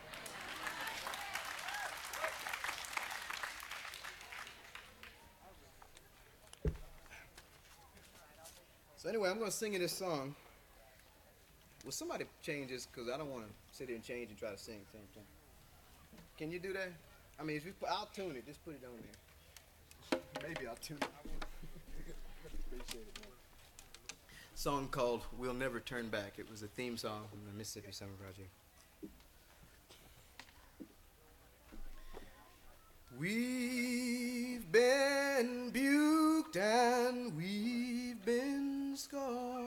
So anyway, I'm going to sing you this song. Will somebody change this? Because I don't want to sit here and change and try to sing at the same time. Can you do that? I mean, if you put, I'll tune it. Just put it on there. Maybe I'll tune it. Appreciate it, man. Song called We'll Never Turn Back. It was a theme song from the Mississippi Summer Project. We've been buked and we've been scorned.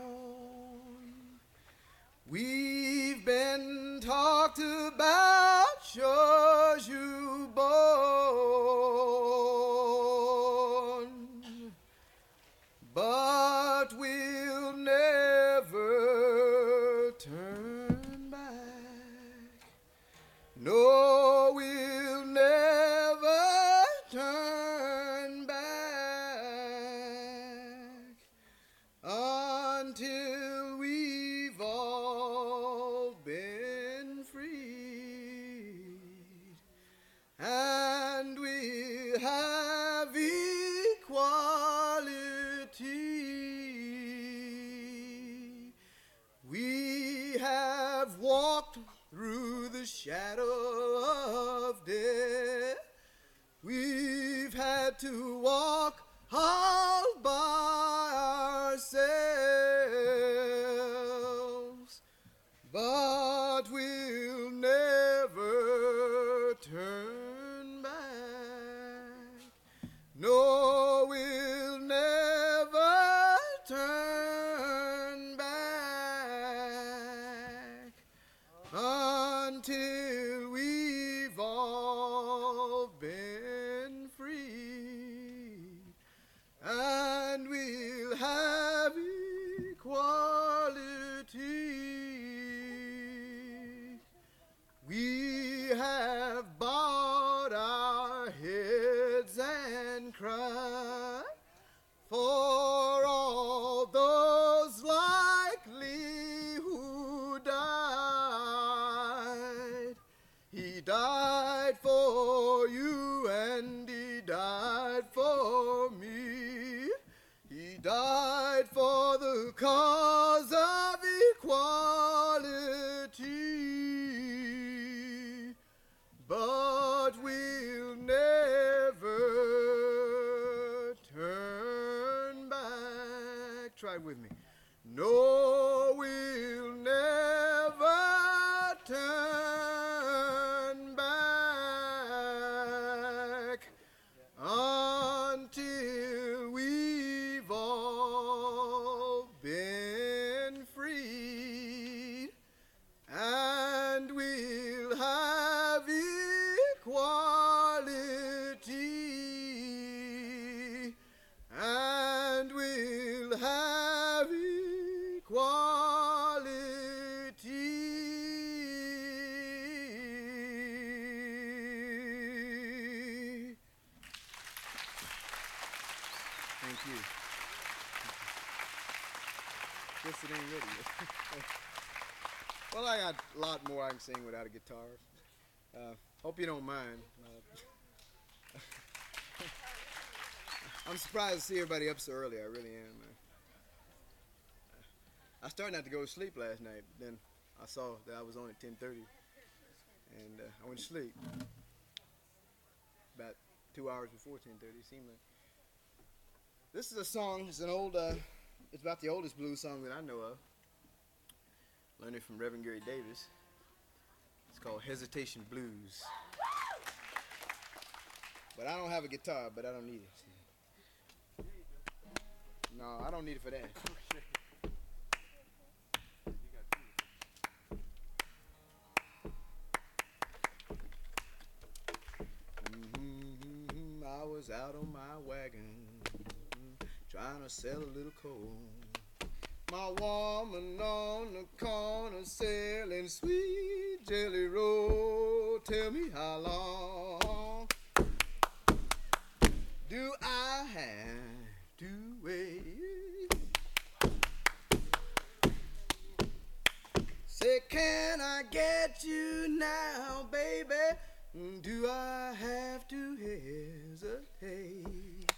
We've been talked about, sure as you born, but we'll never turn back. No, we'll never turn back until we've all been freed, and we have equality. We have walked through the shadow of death. We've had to walk all by ourselves, but we'll never turn back. No, we'll never turn back until we've all been free, and we'll have equality. We have bowed our heads and cried for all those like Lee who died. He died for you and he died for me. He died for the cause of equality, but we'll never turn back. Try it with me. No, we'll never turn back until we've all been freed, and we'll have equality, and we'll have equality. Thank you. Guess it ain't ready yet. Well, I got a lot more I can sing without a guitar. Uh, hope you don't mind. Uh, I'm surprised to see everybody up so early. I really am. Uh, I started not to go to sleep last night, but then I saw that I was on at ten thirty, and uh, I went to sleep about two hours before ten thirty. It seemed like. This is a song. It's an old. Uh, it's about the oldest blues song that I know of. Learned it from Reverend Gary Davis. It's called Hesitation Blues. But I don't have a guitar, but I don't need it. No, I don't need it for that. Mm-hmm, I was out on my wagon, trying to sell a little coal. My woman on the corner selling sweet jelly roll. Tell me how long do I have to wait? Say, can I get you now, baby? Do I have to hesitate?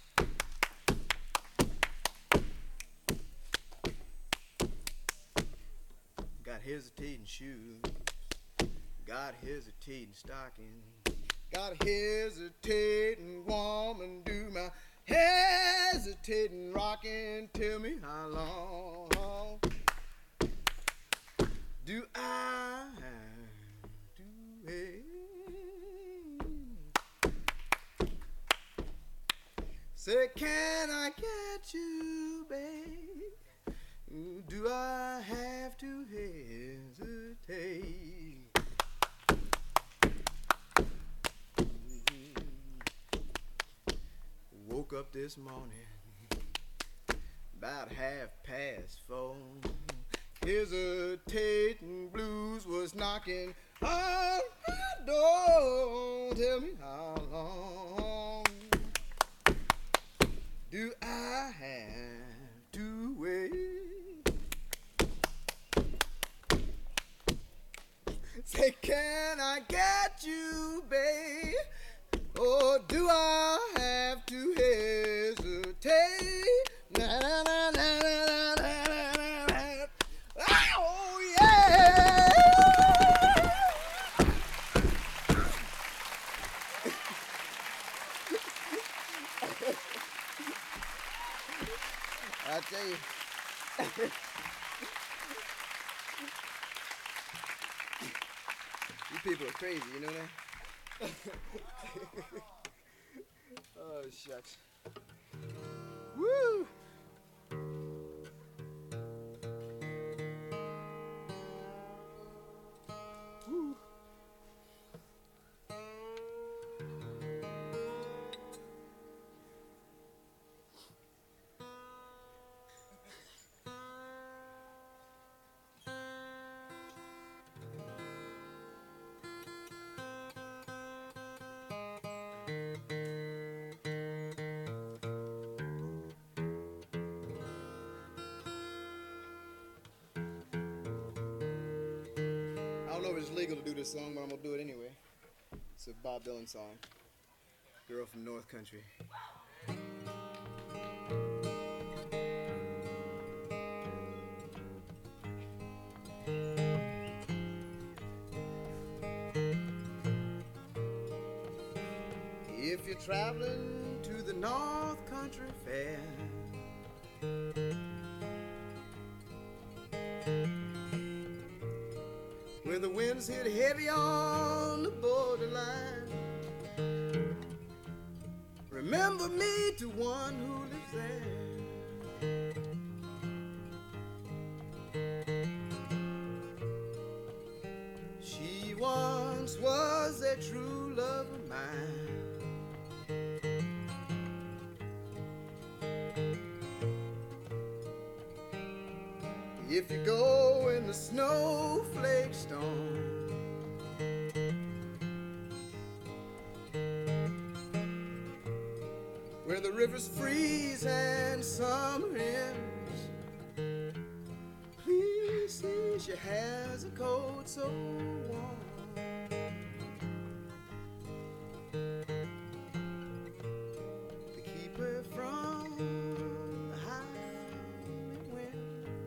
Got hesitating shoes, got hesitating stockings, got hesitating woman, do my hesitating rocking. Tell me how long do I have to wait? Say, can I get you, babe? Do I have to hesitate? Woke up this morning about half past four. Hesitating blues was knocking on my door. Tell me how long do I have to wait? Say, can I get you, babe? Or do I have to hesitate? Na, na, na, na, na, na, na, na. Oh, yeah! I tell you. You people are crazy, you know that? Oh, shucks. Woo! Woo! I don't know if it's legal to do this song, but I'm gonna do it anyway. It's a Bob Dylan song. Girl from North Country. If you're traveling to the North Country Fair, where the winds hit heavy on the borderline, remember me to one who lives there. She once was a true love of mine. If you go in the snowflake storm, where the rivers freeze and summer ends, please see she has a coat so warm to keep her from the howling wind.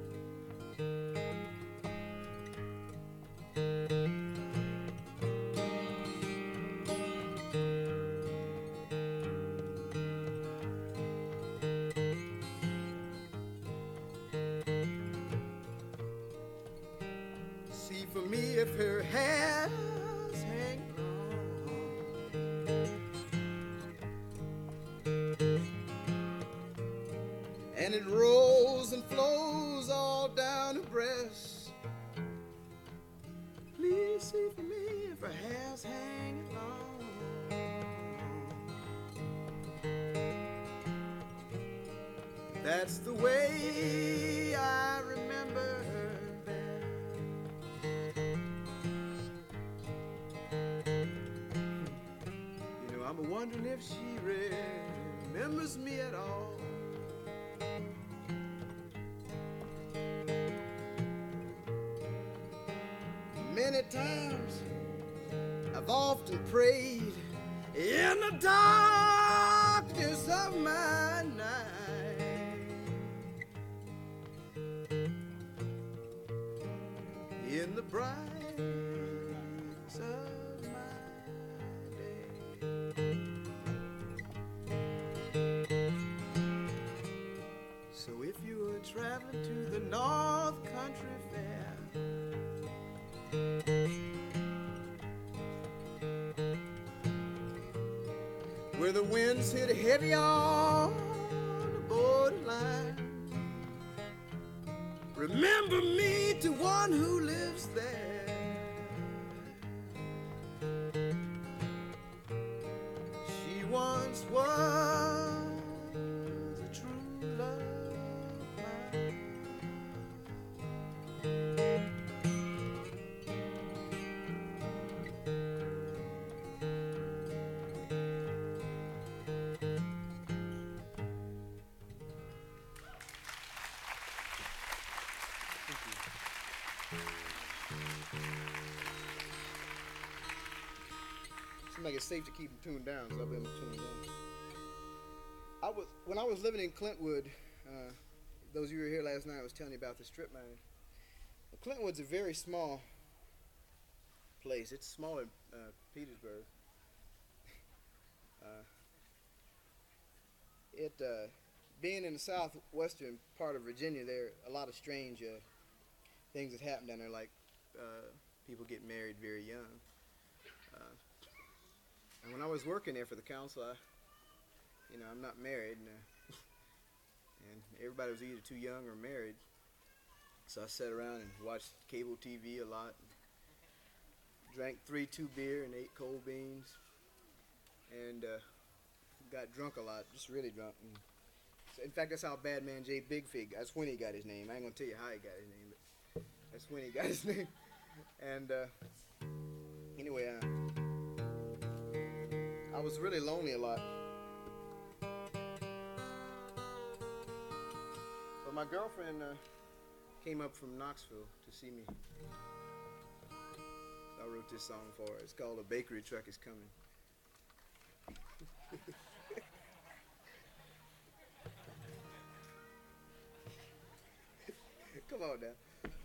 See for me if her hair's hanging long, and it rolls and flows all down her breast. Please see for me if her hair's hanging long. That's the way I remember her there. You know, I'm wondering if she remembers me at all. Many times I've often prayed in the darkness of my night. In the brightness of my day. So if you're traveling to the North Country Fair, where the winds hit heavy on the borderline, remember me to one who lives there. She once was a true love mine. Seems like it's safe to keep them tuned down, so I'll be able to tune them down. I was when I was living in Clintwood. Uh, those of you who were here last night, I was telling you about the strip mine. Well, Clintwood's a very small place. It's smaller than uh, Petersburg. uh, it uh, being in the southwestern part of Virginia, there are a lot of strange uh, things that happen down there, like uh, people get married very young. Uh, and when I was working there for the council, I, you know, I'm not married, and, uh, and everybody was either too young or married. So I sat around and watched cable T V a lot, drank three two beer and ate cold beans, and uh, got drunk a lot, just really drunk. And so in fact, that's how Bad Man Jay Big Fig, that's when he got his name. I ain't gonna tell you how he got his name, but that's when he got his name. And uh, anyway, uh, I was really lonely a lot. But my girlfriend uh, came up from Knoxville to see me. So I wrote this song for her. It's called "A Bakery Truck Is Coming." Come on now.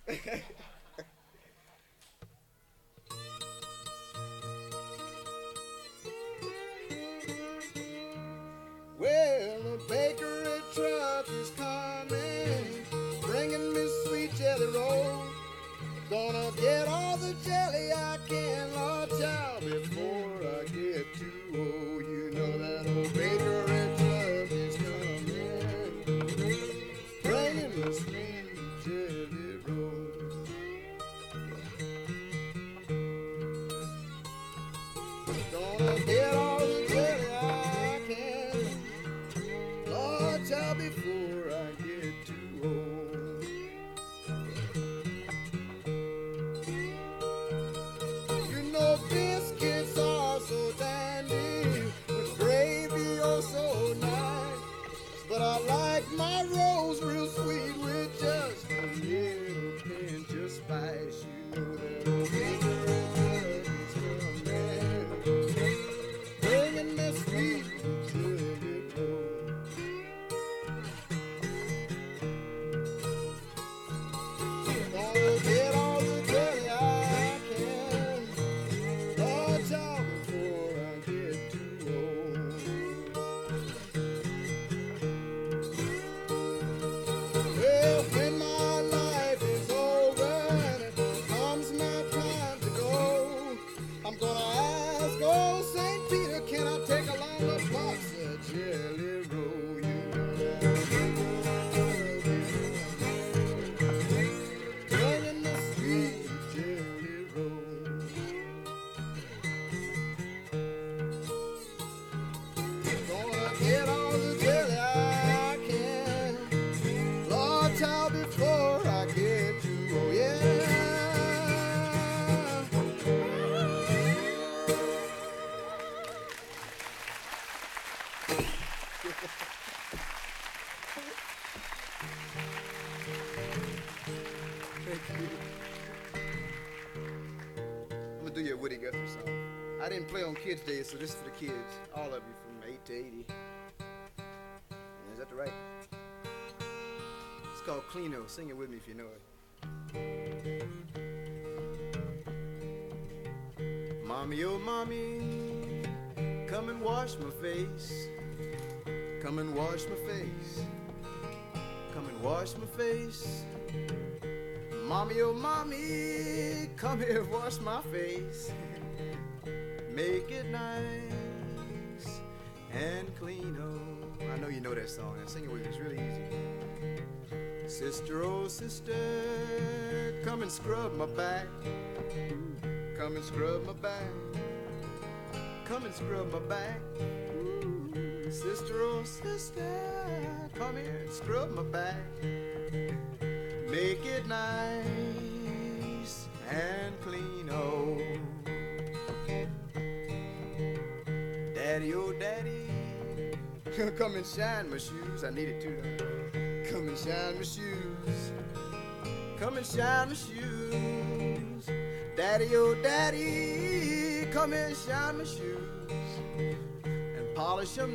Well, a bakery truck is coming, bringing me sweet jelly rolls. Gonna get all the jelly I can, Lord child, before I get too old. You know that old bakery truck is coming, bringing me sweet jelly rolls. Gonna get all the jelly I can, Lord child, before I get too old. You know biscuits are so dandy, with gravy oh so nice, but I like my rolls real sweet with just a little pinch of spice. You know that old bakery truck is coming, bringing me sweet jelly rolls. Thank you. I'm gonna do you a Woody Guthrie song. I didn't play on Kids Day, so this is for the kids. All of you from eight to eighty. Is that the right? It's called Cleano. Sing it with me if you know it. Mommy, oh mommy, come and wash my face. Come and wash my face. Come and wash my face. Mommy, oh mommy, come here, wash my face. Make it nice and clean, oh. I know you know that song. Now sing it with me, it's really easy. Sister, oh sister, come and scrub my back. Come and scrub my back. Come and scrub my back. Ooh, sister, oh sister, come here and scrub my back. Make it nice and clean, oh. Daddy, oh daddy, come and shine my shoes. I need it too. Come and shine my shoes. Come and shine my shoes. Daddy, oh daddy, come and shine my shoes and polish them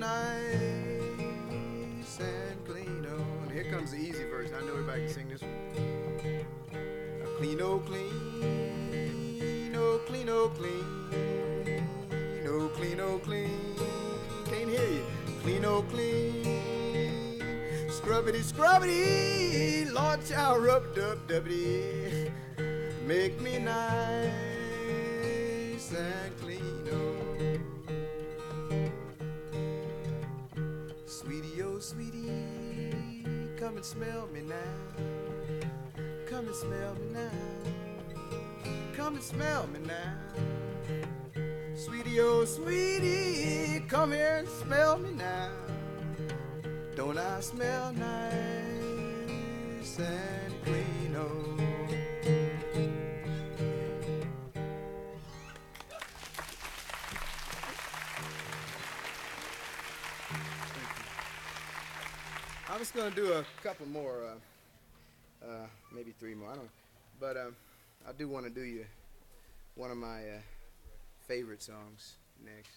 nice and clean, oh. And here comes the easy verse. I know everybody can sing this one. Clean, oh clean, oh clean, oh clean, oh clean, oh clean. Can't hear you. Clean, oh clean. Scrubbity, scrubbity, Lord child, rub dub dubbity. Make me nice and clean, oh. Sweetie, oh sweetie, come and smell me now. Come and smell me now. Come and smell me now. Sweetie, oh sweetie, come here and smell me now. Don't I smell nice and clean, oh. I'm just gonna do a couple more, uh, uh, maybe three more. I don't, but um, I do want to do you one of my uh, favorite songs next.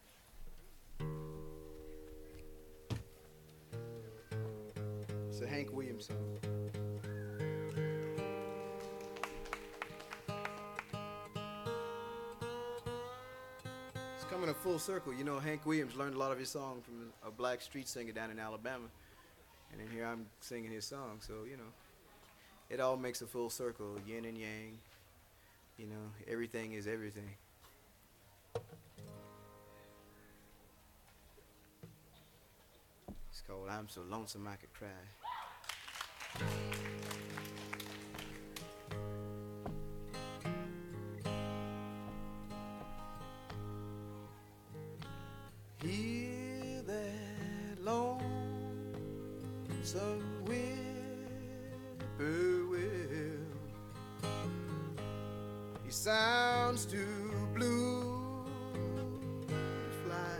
It's a Hank Williams song. It's coming a full circle. You know, Hank Williams learned a lot of his songs from a black street singer down in Alabama. And then here I'm singing his song, so, you know, it all makes a full circle, yin and yang, you know, everything is everything. It's called I'm So Lonesome I Could Cry. Hear that long some whippoorwill, he sounds too blue to fly.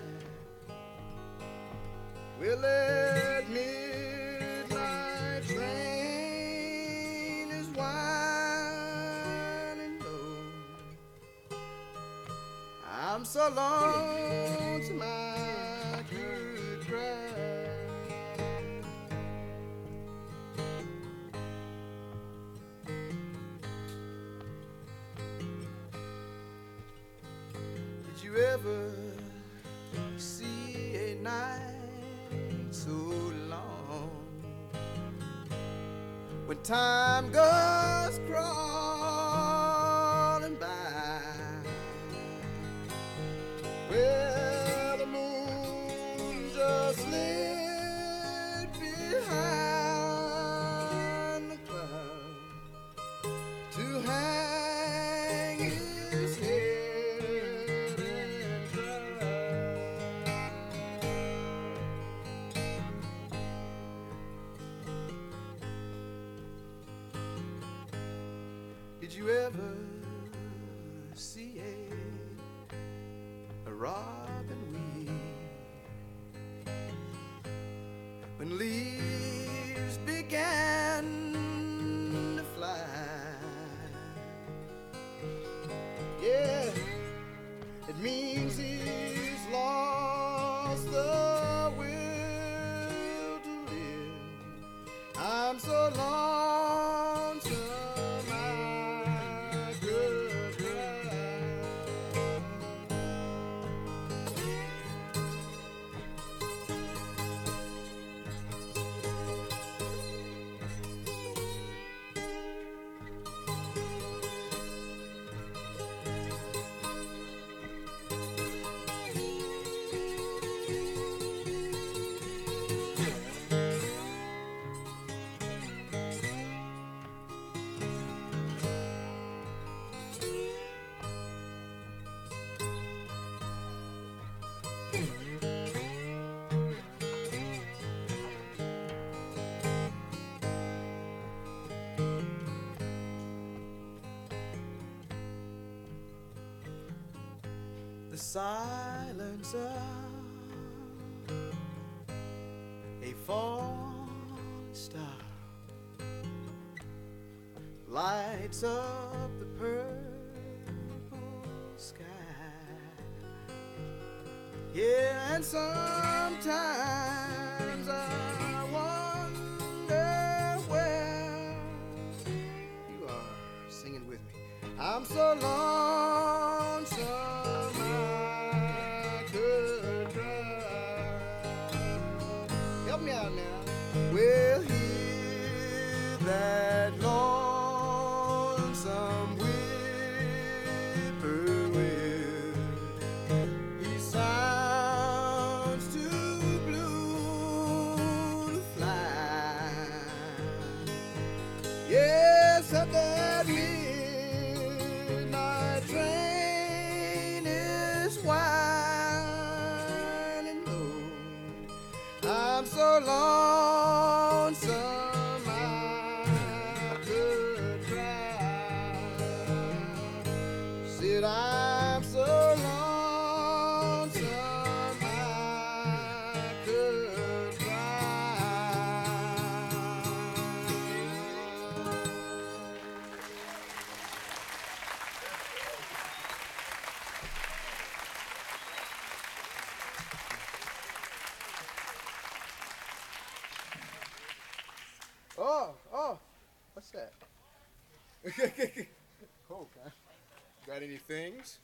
Well, that midnight train is winding low. I'm so lonesome I could cry. Did you ever see a night so long when time goes crawling by? Well, the moon just slid behind the cloud to hang his head and cry. Did you ever see a, a robin weep when leaves began to fly. Yeah, it means he's lost the will to live. I'm so lonesome I could cry. The silence of a falling star lights up the purple sky. Yeah, and sometimes I wonder where you are singing with me. I'm so lonesome I could cry. Help me out now. We'll hear that lonesome whippoorwill. He sounds too blue to fly. Yes, at that midnight train is winding low. I'm so lonesome I could cry. Said I'm so lonesome I could cry. Oh, oh, what's that? Oh, God. Got any things?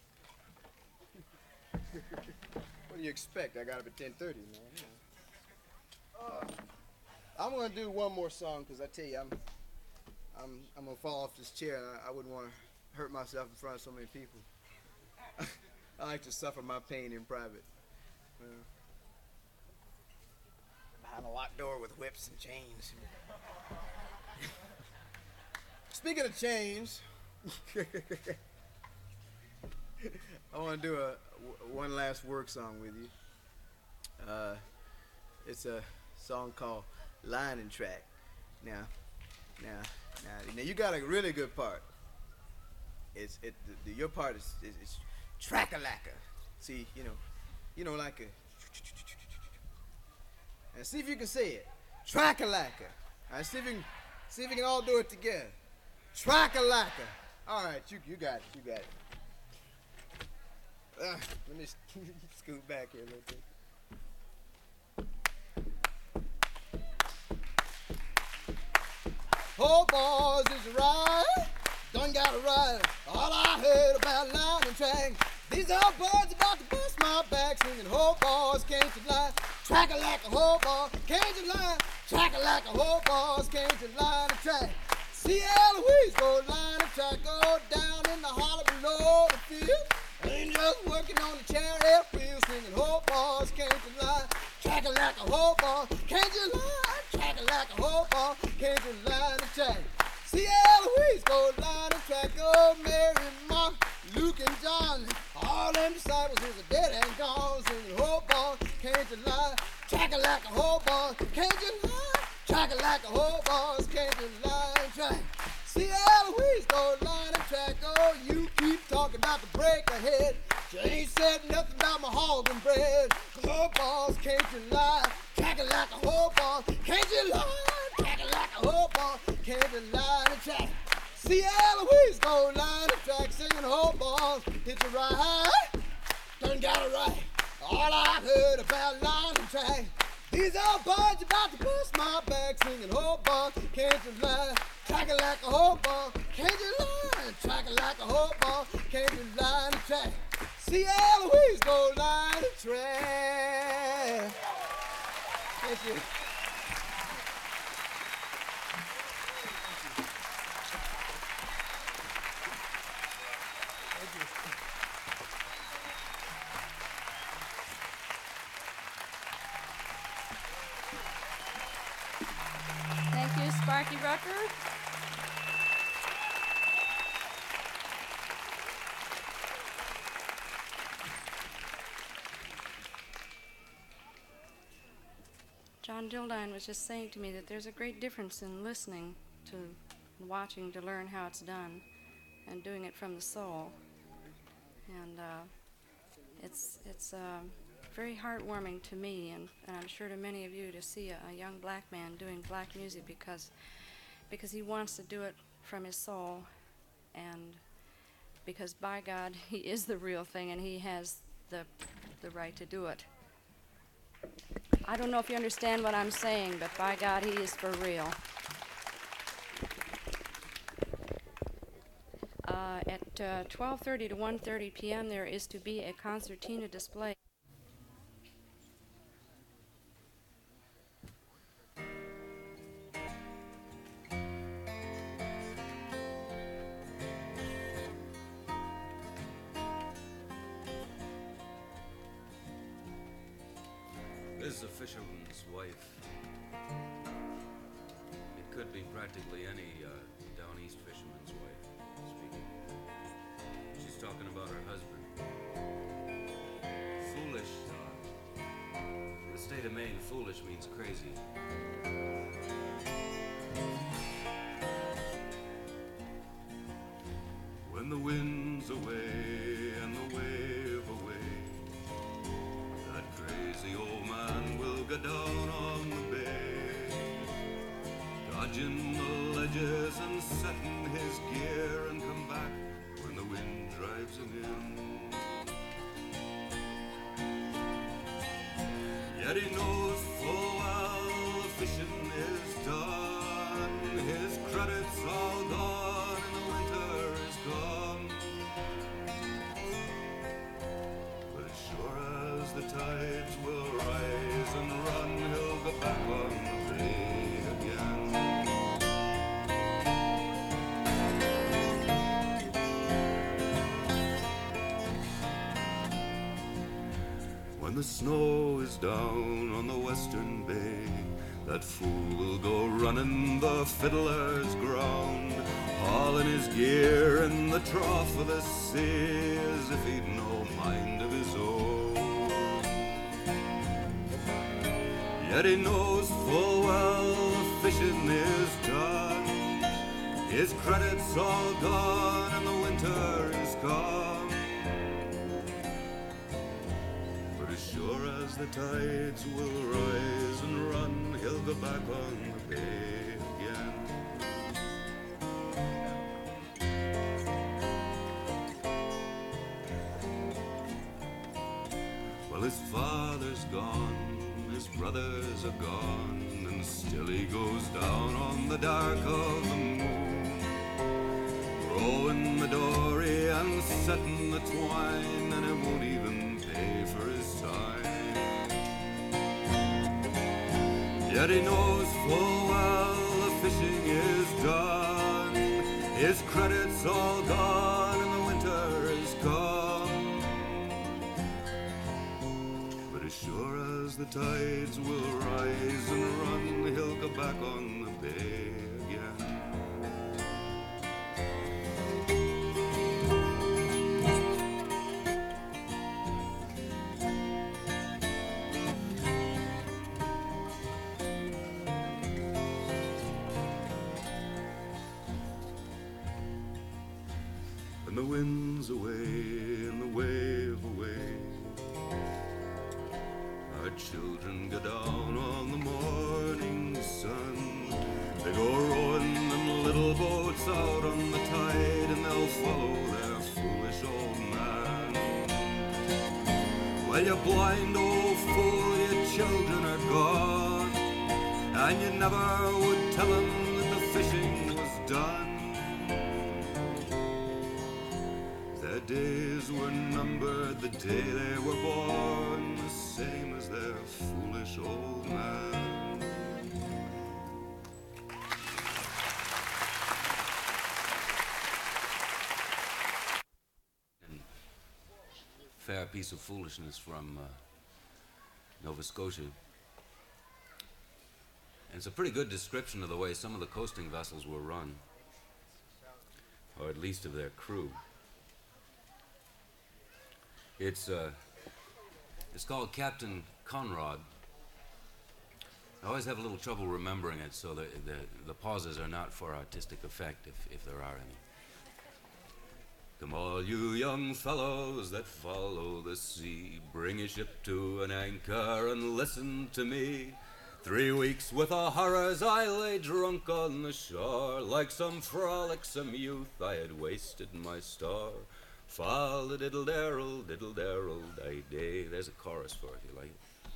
What do you expect? I got up at ten thirty, man. Uh, I'm gonna do one more song because I tell you, I'm, I'm, I'm gonna fall off this chair, and I, I wouldn't want to hurt myself in front of so many people. I like to suffer my pain in private. Uh, behind a locked door with whips and chains. Speaking of chains, I want to do a w- one last work song with you. Uh, it's a song called "Line and Track." Now, now, now, now, you got a really good part. It's it. The, the, your part is is, is track-a-lacka. See, you know, you know, like a. And see if you can say it. Track-a-lacka. All right, see if you can, see if you can all do it together. Track-a-lacka. All right, you you got it. You got it. Uh, let me scoot back here a little bit. Oh, boys, is you right? Done got it right. All I heard about line and track. These old boys about to bust my back, singing, "Ho, boys, can't you lie? Track-a-lacka, ho, boys, can't you lie? Track-a-lacka, ho, boys, can't you line and track? See Eloise go line and track, go down in the hollow below the field. Ain't just working on the chariot wheel, singing, "Ho, boys, can't you lie? Track-a-lacka, ho, boys, can't you lie? Track-a-lacka, ho, boys, can't you line and track? See Eloise go line and track, go Mary, Mark, Luke, and John. All them disciples who's a dead and gone, singing, "Ho, boys, can't you lie? Track-a-lacka, ho, boys, can't you lie? Track-a-lacka, ho, boys, can't you lie and track? See Eloise go line and track, oh, you keep talking about the break ahead. You ain't said nothing about my hog and bread. Ho, boys, can't you lie? Track-a-lacka, like a whole ball. Can't you line, tack it like a whole ball. Can't you line and track? See Eloise go line and track, singing whole balls. Hit you right, done got it right. All I heard about line and track. These old boys about to bust my back, singing whole ball. Can't you line, track it like a whole ball. Can't you line, track it like a whole ball. Can't you line and track? See Eloise go line and track. Thank you. Thank you, Sparky Rucker. John Dildine was just saying to me that there's a great difference in listening to and watching to learn how it's done and doing it from the soul. And uh, it's it's uh, very heartwarming to me, and, and I'm sure to many of you, to see a, a young black man doing black music because because he wants to do it from his soul, and because by God he is the real thing and he has the the right to do it. I don't know if you understand what I'm saying, but by God, he is for real. Uh, at uh, twelve thirty to one thirty p m there is to be a concertina display. This is a fisherman's wife. It could be practically any uh, down east fisherman's wife speaking. She's talking about her husband. Foolish. Uh, in the state of Maine, foolish means crazy. When the wind's away and the wave away, that crazy old man will go down on the bay, dodging the ledges and setting his gear, and come back when the wind drives him in. Yet he knows full well the fishing is done, his credit's all gone and the winter is come. But as sure as the tides will rise and run, he'll go back on the bay again. When the snow is down on the western bay, that fool will go running the fiddler's ground, hauling his gear in the trough of the sea as if he'd no mind of his own. Yet he knows full well the fishing is done, his credit's all gone and the winter is come. But as sure as the tides will rise and run, he'll go back on the bay again. Well, his father's gone, his brothers are gone, and still he goes down on the dark of the moon, rowing the dory and setting the twine, and it won't even pay for his time. Yet he knows full well the fishing is done, his credit's all gone and the winter is come. But as sure as the tides will rise and run, he'll go back on the bay again. And the wind's away and the wave away, our children go down on the boats out on the tide, and they'll follow their foolish old man. Well, you blind old fool, your children are gone, and you never would tell them that the fishing was done. Their days were numbered the day they were born, the same as their foolish old man. Fair piece of foolishness from uh, Nova Scotia. And it's a pretty good description of the way some of the coasting vessels were run, or at least of their crew. It's uh, it's called Captain Conrad. I always have a little trouble remembering it, so the, the, the pauses are not for artistic effect, if, if there are any. Come all you young fellows that follow the sea, bring your ship to an anchor and listen to me. Three weeks with the horrors I lay drunk on the shore, like some frolicsome youth I had wasted my store. Fall-a-diddle-darrel, diddle-darrel, day-day. There's a chorus for it, you like it?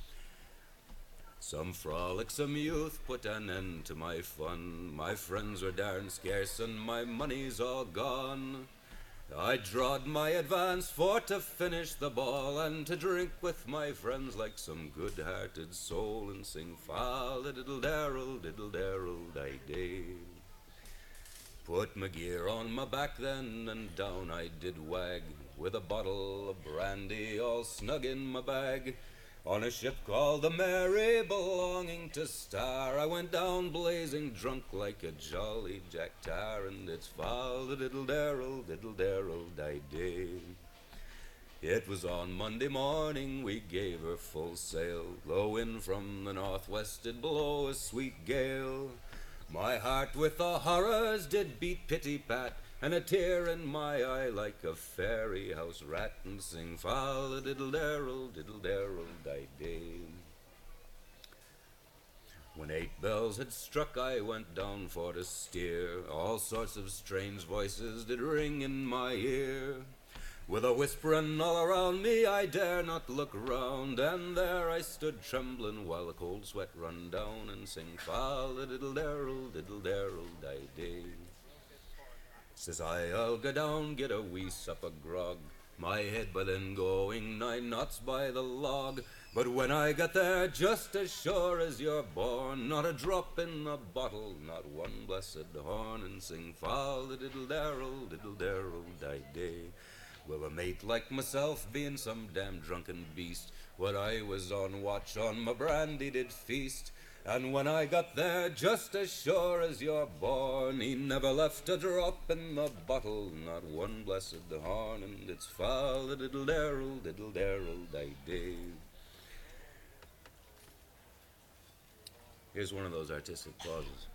Some frolicsome youth put an end to my fun. My friends were darn scarce and my money's all gone. I drawed my advance for to finish the ball and to drink with my friends like some good-hearted soul and sing fall-a-diddle-darrel, diddle-darrel, day-day. Put my gear on my back then, and down I did wag, with a bottle of brandy all snug in my bag. On a ship called the Mary, belonging to Star, I went down blazing drunk like a jolly Jack Tar, and it's fall-a-diddle-darrel, diddle-darrel, day-day. It was on Monday morning we gave her full sail, the wind from the northwest did blow a sweet gale. My heart with the horrors did beat pitty-pat, and a tear in my eye like a fairy house rat, and sing fall-a-diddle-darrel, diddle-darrel, day-day. When eight bells had struck I went down for to steer, all sorts of strange voices did ring in my ear. With a whisperin' all around me, I dare not look round, and there I stood tremblin' while the cold sweat run down, and sing fall-a-diddle-darrel, diddle-darrel, day-day. Says I, I'll go down, get a wee sup of grog, my head by then going nine knots by the log. But when I got there, just as sure as you're born, not a drop in the bottle, not one blessed horn, and sing fall-a-diddle-darrel, diddle-darrel, day-day. Well, a mate like myself, being some damn drunken beast, what I was on watch on my brandy did feast. And when I got there, just as sure as you're born, he never left a drop in the bottle, not one blessed horn, and it's fall-a-diddle-darrel, diddle-darrel, day-day. Here's one of those artistic pauses.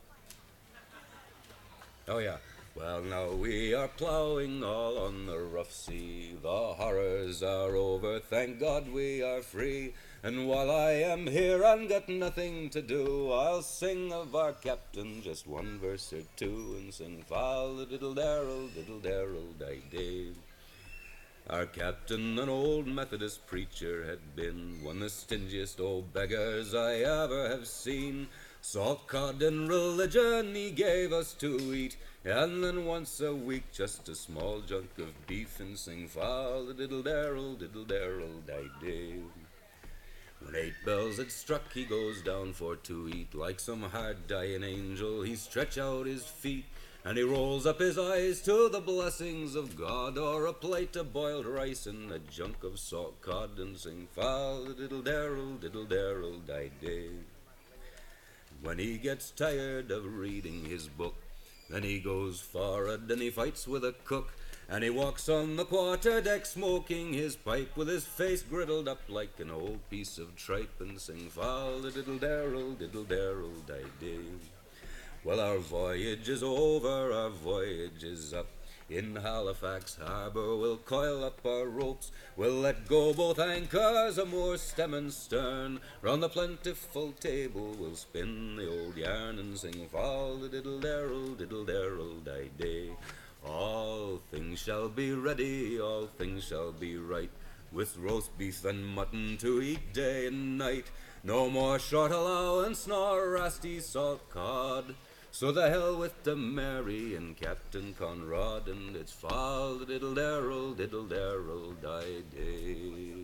Oh, yeah. Well, now we are plowing all on the rough sea. The horrors are over, thank God we are free. And while I am here and got nothing to do, I'll sing of our captain just one verse or two, and sing fall-a-diddle-darrel, diddle-darrel, day-day. Our captain, an old Methodist preacher, had been one of the stingiest old beggars I ever have seen. Salt cod and religion he gave us to eat, and then once a week just a small junk of beef, and sing fall-a-diddle-darrel, diddle-darrel, day-day. When eight bells had struck he goes down for to eat, like some hard dying angel he stretch out his feet, and he rolls up his eyes to the blessings of God, or a plate of boiled rice and a junk of salt cod, and sing fall-a-diddle-darrel, diddle-darrel, day-day. When he gets tired of reading his book, then he goes for'ard and he fights with a cook, and he walks on the quarter-deck smoking his pipe, with his face griddled up like an old piece of tripe, and sing fall-a-diddle-darrel, diddle-darrel, day-day. Well, our voyage is over, our voyage is up. In Halifax harbor we'll coil up our ropes, we'll let go both anchors a moor stem and stern. Round the plentiful table we'll spin the old yarn and sing fall the diddle darrel, diddle darrel, die day. All things shall be ready, all things shall be right, with roast beef and mutton to eat day and night. No more short allowance nor rusty salt cod. So the hell with the Mary and Captain Conrad, and it's fall the diddle darrel, diddle darrel, die day.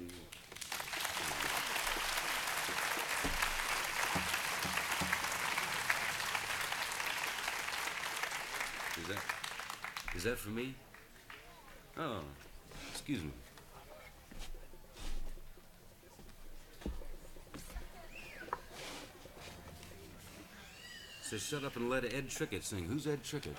Is that, is that for me? Oh, excuse me. Says shut up and let Ed Trickett sing. Who's Ed Trickett?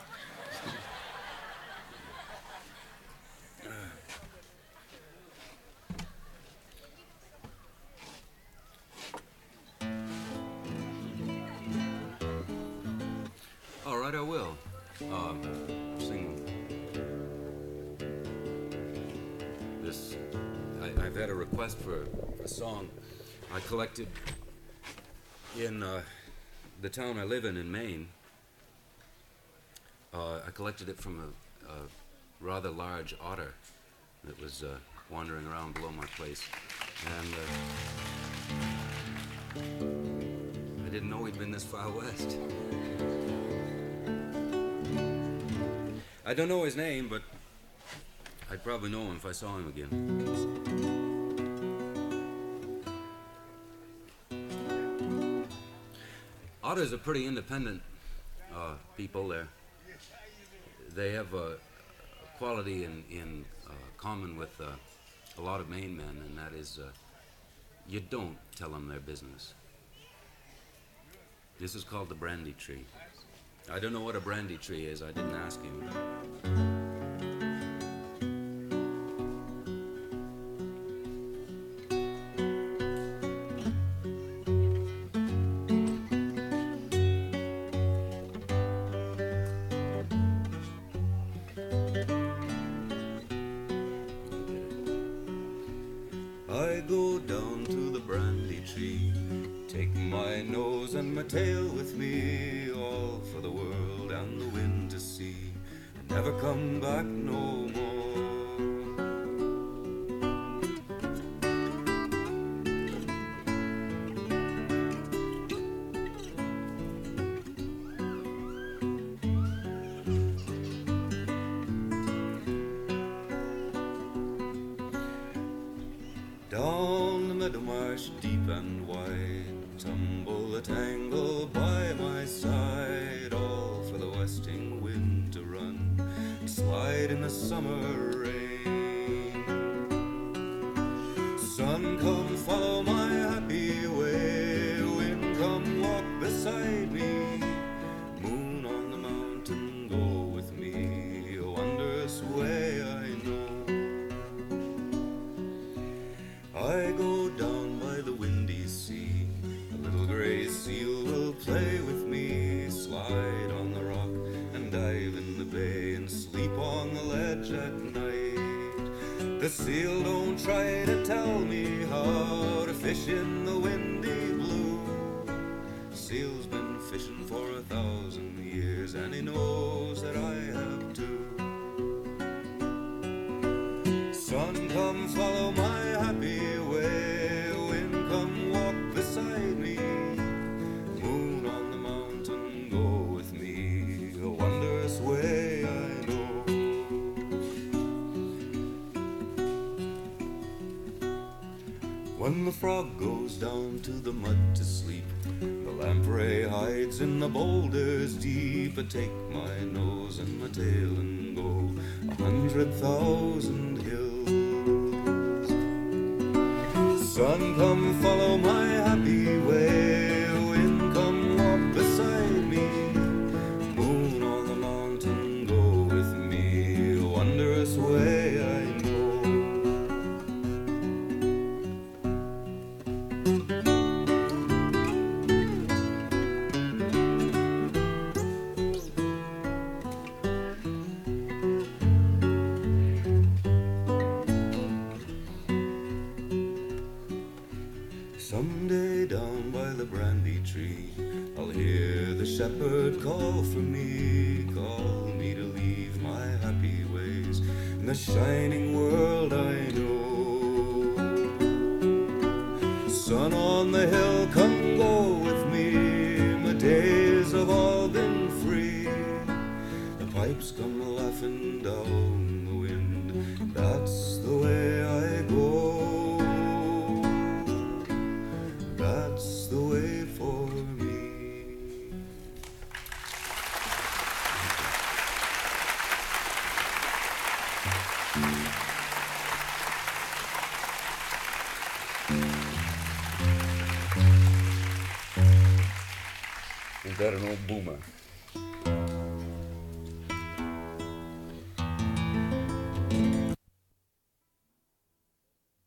All right, I will. Uh, sing this. I, I've had a request for a song I collected in uh, the town I live in in Maine. Uh, I collected it from a, a rather large otter that was uh, wandering around below my place, and uh, I didn't know he'd been this far west. I don't know his name, but I'd probably know him if I saw him again. Otters are pretty independent uh, people. There, they have a quality in in uh, common with uh, a lot of Maine men, and that is, uh, you don't tell them their business. This is called the brandy tree. I don't know what a brandy tree is. I didn't ask him. I go down to the brandy tree, take my nose and my tail with me, all for the world and the wind to see, and never come back no more. Down the meadow marsh, deep and wide, tumble the tangle by my side, all for the westing wind to run, slide in the summer rain. Sun, come follow my happy way, wind, come walk beside me, moon on the mountain, go with me, a wondrous way I know. I go down by the windy sea, a little gray seal will play with me, slide on the rock and dive in the bay and sleep on the ledge at night. The seal don't try to tell me how to fish in the windy blue. Seal's been fishing for a thousand years and he knows that I have too. Sun, come follow my happy way, wind, come walk beside me, moon on the mountain, go with me, a wondrous way I know. When the frog goes down to the mud to sleep, the lamprey hides in the boulders deep. I take my nose and my tail and go a hundred thousand hills. Sun, come follow my happy way, wind, come walk beside me, moon on the mountain, go with me, a wondrous way I know. hear the shepherd call for me, call me to leave my happy ways in the shining world I know. Sun on the hill, come go with me, my days have all been free. The pipes come laughing down the wind, that's the way I go. That's the way for me. Is that an old boomer?